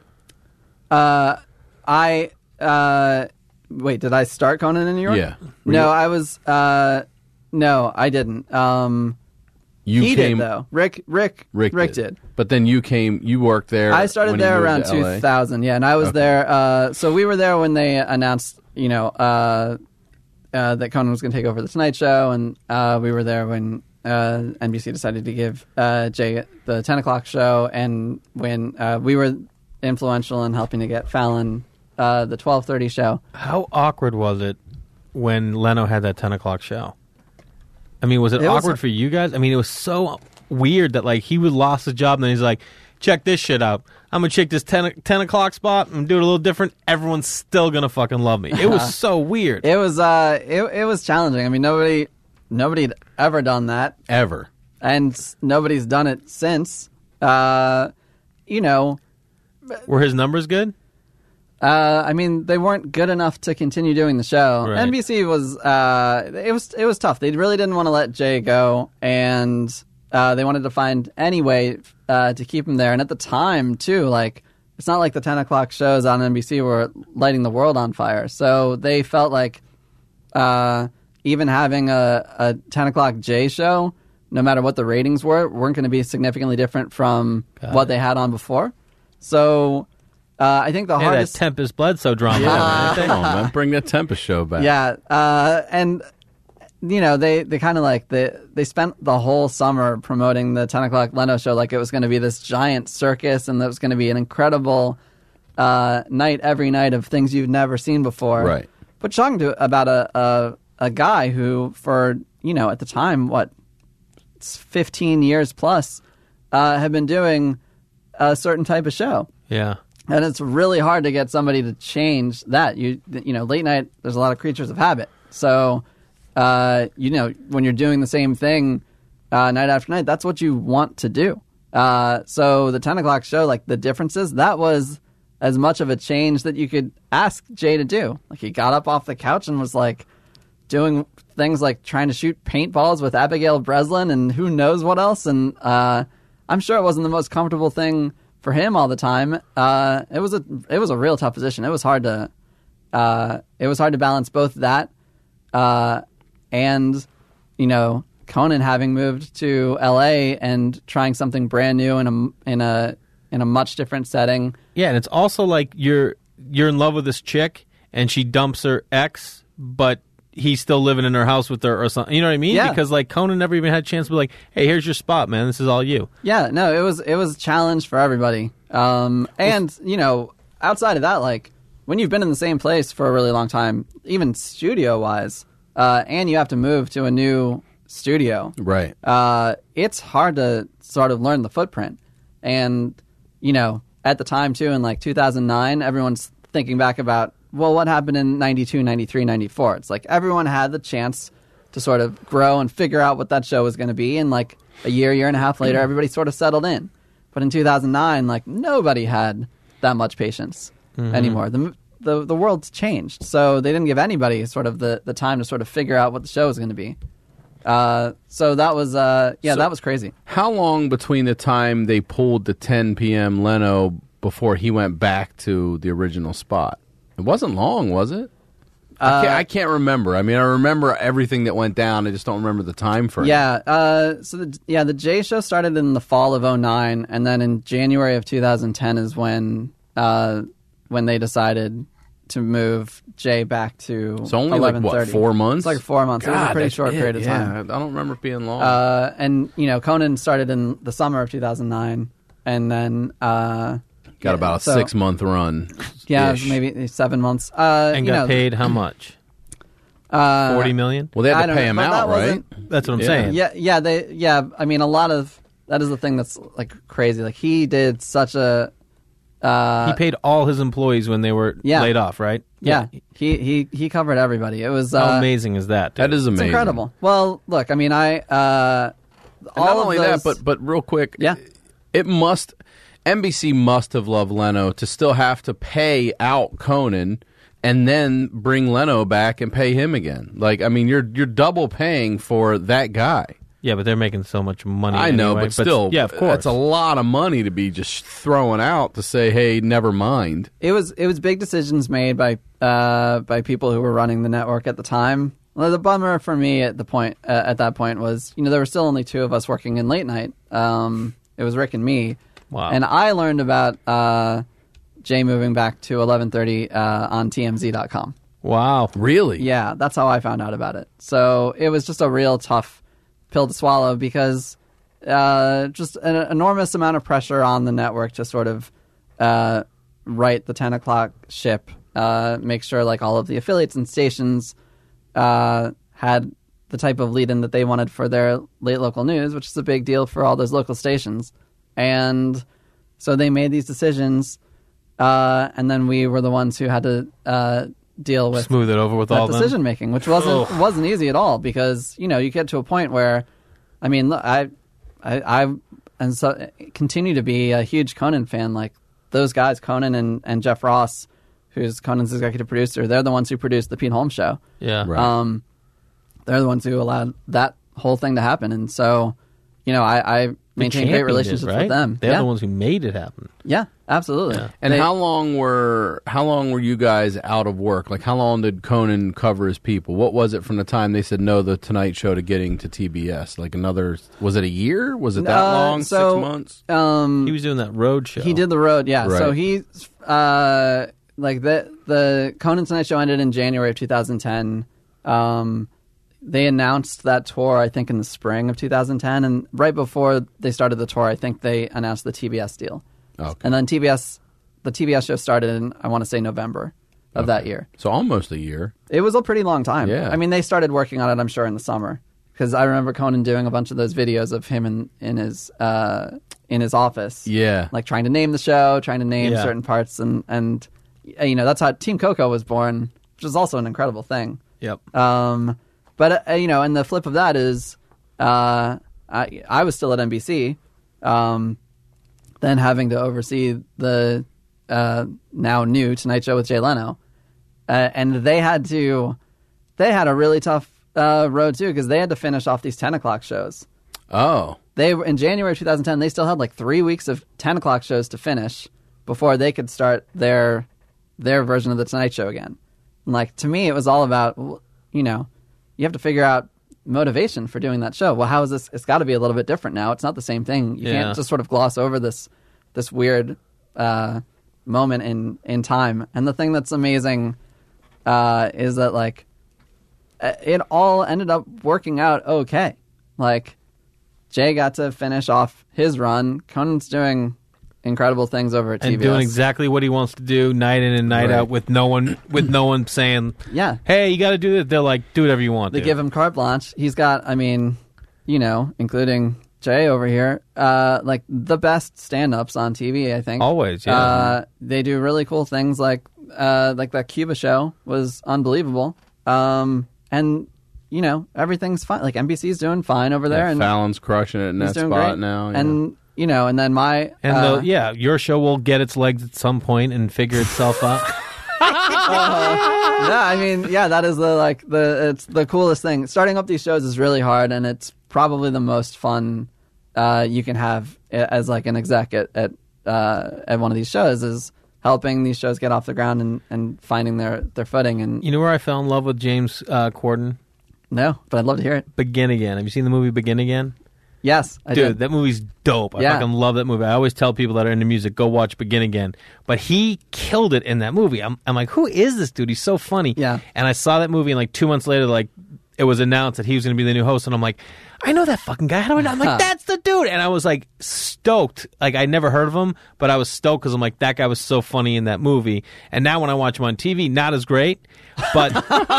Uh, I uh, wait, did I start Conan in New York? Yeah. Were No, you- I was. Uh, no, I didn't. Um, You he came. did though. Rick, Rick, Rick, Rick did. did. But then you came. You worked there. I started when you there moved around to L A? two thousand. Yeah, and I was Okay. there. Uh, so we were there when they announced, you know, uh, uh, that Conan was going to take over the Tonight Show, and uh, we were there when uh, N B C decided to give uh, Jay the ten o'clock show, and when uh, we were influential in helping to get Fallon uh, the twelve thirty show. How awkward was it when Leno had that ten o'clock show? I mean, was it, It was- awkward for you guys? I mean, it was so weird that, like, he was lost his job, and then he's like, check this shit out. I'm going to check this ten, ten o'clock spot and do it a little different. Everyone's still going to fucking love me. It was so weird. It was uh, it, it was challenging. I mean, nobody nobody'd ever done that, Ever. and s- nobody's done it since. Uh, you know, Were his numbers good? Uh, I mean, they weren't good enough to continue doing the show. Right. N B C was, uh, it was, it was tough. They really didn't want to let Jay go, and uh, they wanted to find any way uh, to keep him there. And at the time, too, like it's not like the ten o'clock shows on N B C were lighting the world on fire. So they felt like uh, even having a, a ten o'clock Jay show, no matter what the ratings were, weren't going to be significantly different from Got what it. they had on before. So. Uh, I think the Hey, that hardest Tempest Bledsoe drama. Yeah, Didn't come they? on, man. Bring that Tempest show back. Yeah, uh, and you know they, they kind of like they they spent the whole summer promoting the ten o'clock Leno show like it was going to be this giant circus and that was going to be an incredible uh, night every night of things you've never seen before. Right. But talking to about a, a a guy who for you know at the time what it's fifteen years plus uh, have been doing a certain type of show. Yeah. And it's really hard to get somebody to change that. You you know, late night, there's a lot of creatures of habit. So, uh, you know, when you're doing the same thing uh, night after night, that's what you want to do. Uh, so the ten o'clock show, like the differences, that was as much of a change that you could ask Jay to do. Like he got up off the couch and was like doing things like trying to shoot paintballs with Abigail Breslin and who knows what else. And uh, I'm sure it wasn't the most comfortable thing for him all the time. Uh, it was a it was a real tough position. It was hard to uh, it was hard to balance both that uh, and you know Conan having moved to L A and trying something brand new in a in a in a much different setting. Yeah, and it's also like you're you're in love with this chick and she dumps her ex, but he's still living in her house with her or something. You know what I mean? Yeah. Because like Conan never even had a chance to be like, hey, here's your spot, man. This is all you. Yeah, no, it was it was a challenge for everybody. Um, and you know, outside of that, like when you've been in the same place for a really long time, even studio wise, uh, and you have to move to a new studio, Right. uh, it's hard to sort of learn the footprint. And you know, at the time too, in like two thousand nine, everyone's thinking back about, well, what happened in ninety-two, ninety-three, ninety-four? It's like everyone had the chance to sort of grow and figure out what that show was going to be. And like a year, year and a half later, everybody sort of settled in. But in two thousand nine, like nobody had that much patience mm-hmm. anymore. The, the the world's changed. So they didn't give anybody sort of the, the time to sort of figure out what the show was going to be. Uh, so that was, uh, yeah, So- that was crazy. How long between the time they pulled the ten p.m. Leno before he went back to the original spot? It wasn't long, was it? I, can't, I can't remember. I mean, I remember everything that went down. I just don't remember the time frame. Yeah. Uh, so the, yeah, the Jay show started in the fall of oh nine, and then in January of two thousand ten is when uh, when they decided to move Jay back to. So only like what, four months? It's like four months. God, it was a pretty that's short it. period of yeah, time. I don't remember it being long. Uh, and you know, Conan started in the summer of two thousand nine, and then uh, Got yeah, about a so- six month run. Yeah, ish. maybe seven months. Uh, And you got know, paid how much? uh, Forty million? Well, they I had to don't pay know, him but out, that right? wasn't- That's what I'm Yeah. saying. Yeah, yeah, they, yeah. I mean, a lot of that is the thing that's like crazy. Like he did such a, uh, He paid all his employees when they were Yeah. laid off, right? yeah. He he he covered everybody. It was How uh, amazing is that? dude? That is It's amazing. incredible. Well, look, I mean, I uh, And all not of only those, that, but but real quick, Yeah. it must N B C must have loved Leno to still have to pay out Conan and then bring Leno back and pay him again. Like, I mean, you're you're double paying for that guy. Yeah, but they're making so much money. I know, anyway. but still, yeah, of course. that's a lot of money to be just throwing out to say, hey, never mind. it was it was big decisions made by uh, by people who were running the network at the time. Well, the bummer for me at the point uh, at that point was, you know, there were still only two of us working in late night. Um, it was Rick and me. Wow. And I learned about uh, Jay moving back to eleven thirty uh, on T M Z dot com. Wow. Really? Yeah, that's how I found out about it. So it was just a real tough pill to swallow because uh, just an enormous amount of pressure on the network to sort of uh, right the ten o'clock ship, uh, make sure like all of the affiliates and stations uh, had the type of lead-in that they wanted for their late local news, which is a big deal for all those local stations. And so they made these decisions, uh, and then we were the ones who had to uh, deal with Smooth it over with all that them. decision making, which wasn't wasn't easy at all because you know you get to a point where, I mean, look, I, I, I, and so continue to be a huge Conan fan. Like those guys, Conan and, and Jeff Ross, who's Conan's executive producer, they're the ones who produced the Pete Holmes show. Yeah. Right. Um, they're the ones who allowed that whole thing to happen, and so, you know, I, I They maintain great championed relationships it, right? with them. They're yeah. the ones who made it happen. Yeah, absolutely. Yeah. And They- how long were how long were you guys out of work? Like, how long did Conan cover his people? What was it from the time they said no, the Tonight Show, to getting to T B S? Like another? Was it a year? Was it that Uh, long? so, Six months? Um, He was doing that road show. He did the road, yeah. So Right. he, uh, like the the Conan Tonight Show ended in January of two thousand ten. Um, they announced that tour, I think, in the spring of two thousand ten, and right before they started the tour, I think they announced the T B S deal. Okay. And then T B S, the T B S show started in, I want to say, November of that year. So almost a year. It was a pretty long time. Yeah. I mean, they started working on it, I'm sure, in the summer. Because I remember Conan doing a bunch of those videos of him in, in his uh, in his office. Yeah. Like trying to name the show, trying to name Yeah. certain parts, and and you know that's how Team Coco was born, which is also an incredible thing. Yep. Um, but uh, you know, and the flip of that is, uh, I I was still at N B C, um, then having to oversee the uh, now new Tonight Show with Jay Leno, uh, and they had to, they had a really tough uh, road too because they had to finish off these ten o'clock shows. Oh. They were in January of twenty ten. They still had like three weeks of ten o'clock shows to finish before they could start their their version of the Tonight Show again. And like to me, it was all about, you know, you have to figure out motivation for doing that show. Well, how is this? It's got to be a little bit different now. It's not the same thing. You Yeah. can't just sort of gloss over this this weird uh, moment in in time. And the thing that's amazing uh, is that like it all ended up working out okay. Like. Jay got to finish off his run. Conan's doing incredible things over at T V S. And doing exactly what he wants to do night in and night Right. out with no one with no one saying, Yeah. hey, you got to do this. They're like, do whatever you want. They dude. give him carte blanche. He's got, I mean, you know, including Jay over here, uh, like the best stand-ups on T V, I think. Always, yeah. Uh, they do really cool things like uh, like that Cuba show was unbelievable. Um, and, you know, everything's fine. Like N B C's doing fine over there. Yeah, and Fallon's crushing it in he's that doing spot great. now. yeah. And, you know, and then my... And uh, the, yeah, your show will get its legs at some point and figure itself out. yeah, I mean, yeah, that is the like the it's the coolest thing. Starting up these shows is really hard, and it's probably the most fun uh, you can have as like an exec at at, uh, at one of these shows is helping these shows get off the ground and, and finding their, their footing. And You know where I fell in love with James uh, Corden? no, but I'd love to hear it. Begin Again. Have you seen the movie Begin Again? Yes, I Dude, did. that movie's dope. I Yeah. fucking love that movie. I always tell people that are into music, go watch Begin Again. But he killed it in that movie. I'm, I'm like, who is this dude? He's so funny. Yeah. And I saw that movie, and like two months later, like it was announced that he was going to be the new host, and I'm like, I know that fucking guy. How do I know? I'm like, that's the dude. And I was like stoked. Like I never heard of him, but I was stoked because I'm like, that guy was so funny in that movie. And now when I watch him on T V, not as great. But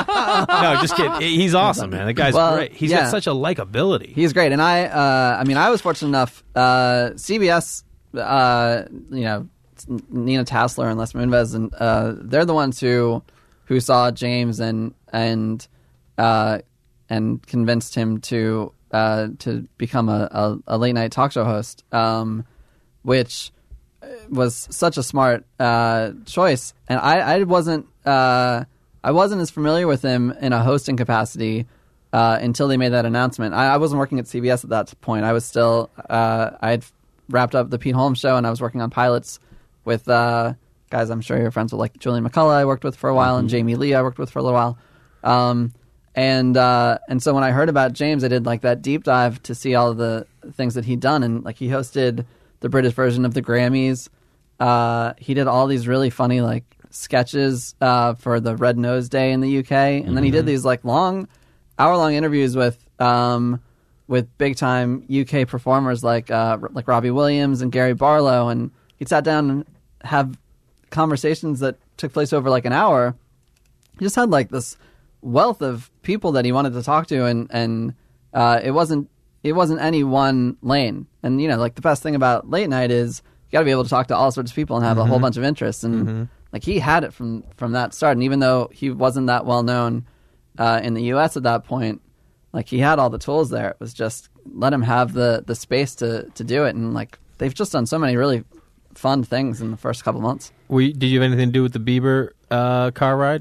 no, just kidding. He's awesome, man. That guy's Well, great. He's yeah. got such a likability. He's great, and I, uh, I mean, I was fortunate enough. Uh, C B S, uh, you know, Nina Tassler and Les Moonves, and uh, they're the ones who, who saw James and and uh, and convinced him to uh, to become a, a, a late night talk show host, um, which was such a smart uh, choice. And I, I wasn't, uh, I wasn't as familiar with him in a hosting capacity. Uh, until they made that announcement. I, I wasn't working at C B S at that point. I was still, uh, I had wrapped up the Pete Holmes show, and I was working on pilots with uh, guys I'm sure you're friends with, like Julian McCullough I worked with for a while, and Jamie Lee I worked with for a little while. Um, and uh, and so when I heard about James, I did like that deep dive to see all of the things that he'd done. And like he hosted the British version of the Grammys. Uh, he did all these really funny like sketches uh, for the Red Nose Day in the U K. And then he did these like long... hour-long interviews with um, with big-time U K performers like uh, like Robbie Williams and Gary Barlow, and he'd sat down and have conversations that took place over like an hour. He just had like this wealth of people that he wanted to talk to, and and uh, it wasn't it wasn't any one lane. And you know, like the best thing about late night is you got to be able to talk to all sorts of people and have Mm-hmm. a whole bunch of interests. And Mm-hmm. like he had it from from that start. And even though he wasn't that well known. Uh, in the U S at that point, like he had all the tools there. It was just let him have the, the space to, to do it, and like they've just done so many really fun things in the first couple months. Were you, did you have anything to do with the Bieber uh, car ride?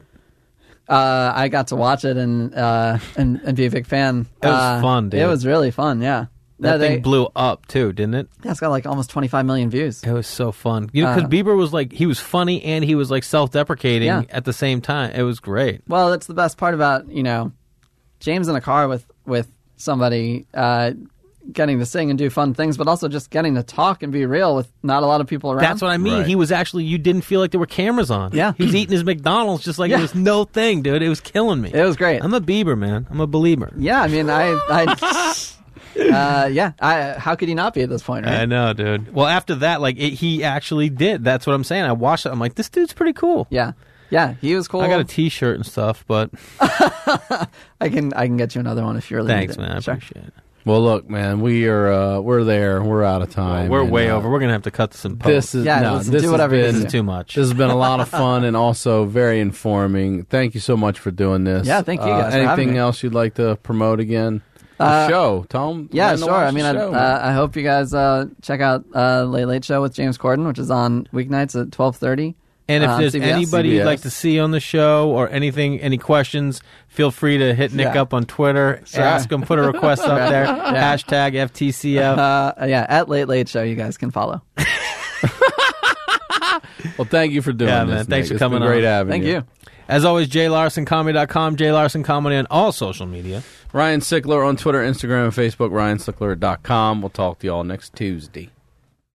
Uh, I got to watch it and uh, and, and be a big fan. It was Uh, fun, dude. It was really fun. Yeah, That No, thing they- blew up too, didn't it? Yeah, it's got like almost twenty-five million views. It was so fun. You know, because Uh, Bieber was like, he was funny and he was like self-deprecating Yeah. at the same time. It was great. Well, that's the best part about, you know, James in a car with, with somebody uh, getting to sing and do fun things, but also just getting to talk and be real with not a lot of people around. That's what I mean. Right. He was actually, you didn't feel like there were cameras on. Yeah. He was eating his McDonald's just like Yeah. it was no thing, dude. It was killing me. It was great. I'm a Bieber, man. I'm a believer. Yeah, I mean, I, I uh, yeah, I, how could he not be at this point, right? I know, dude. Well, after that, like, it, he actually did. That's what I'm saying. I watched it. I'm like, this dude's pretty cool. Yeah, yeah, he was cool. I got a T-shirt and stuff, but I can, I can get you another one if you're really thanks, into it. man. I Sure. appreciate it. Well, look, man, we are uh, we're there. We're out of time. We're and, way uh, over. We're gonna have to cut this in post. This is Yeah, no, listen, this do has whatever you been- This is too much. This has been a lot of fun and also very informing. Thank you so much for doing this. Yeah, thank you Uh, guys for having anything me. else you'd like to promote again? The Uh, show, Tom. Yeah, when to sure. watch I mean, the I, show, man. uh, I hope you guys uh, check out uh, Late Late Show with James Corden, which is on weeknights at twelve thirty. And if uh, there's C B S. anybody C B S. you'd like to see on the show or anything, any questions, feel free to hit Nick Yeah. up on Twitter. Sure. Ask him, put a request up there. Yeah. Hashtag F T C F. Uh, yeah, at Late Late Show, you guys can follow. Well, thank you for doing Yeah, this. man. Thanks Nick. for It's coming been great on. having Thank you. As always, J Larson Comedy dot com, J Larson Comedy on all social media. Ryan Sickler on Twitter, Instagram, and Facebook, Ryan Sickler dot com. We'll talk to you all next Tuesday.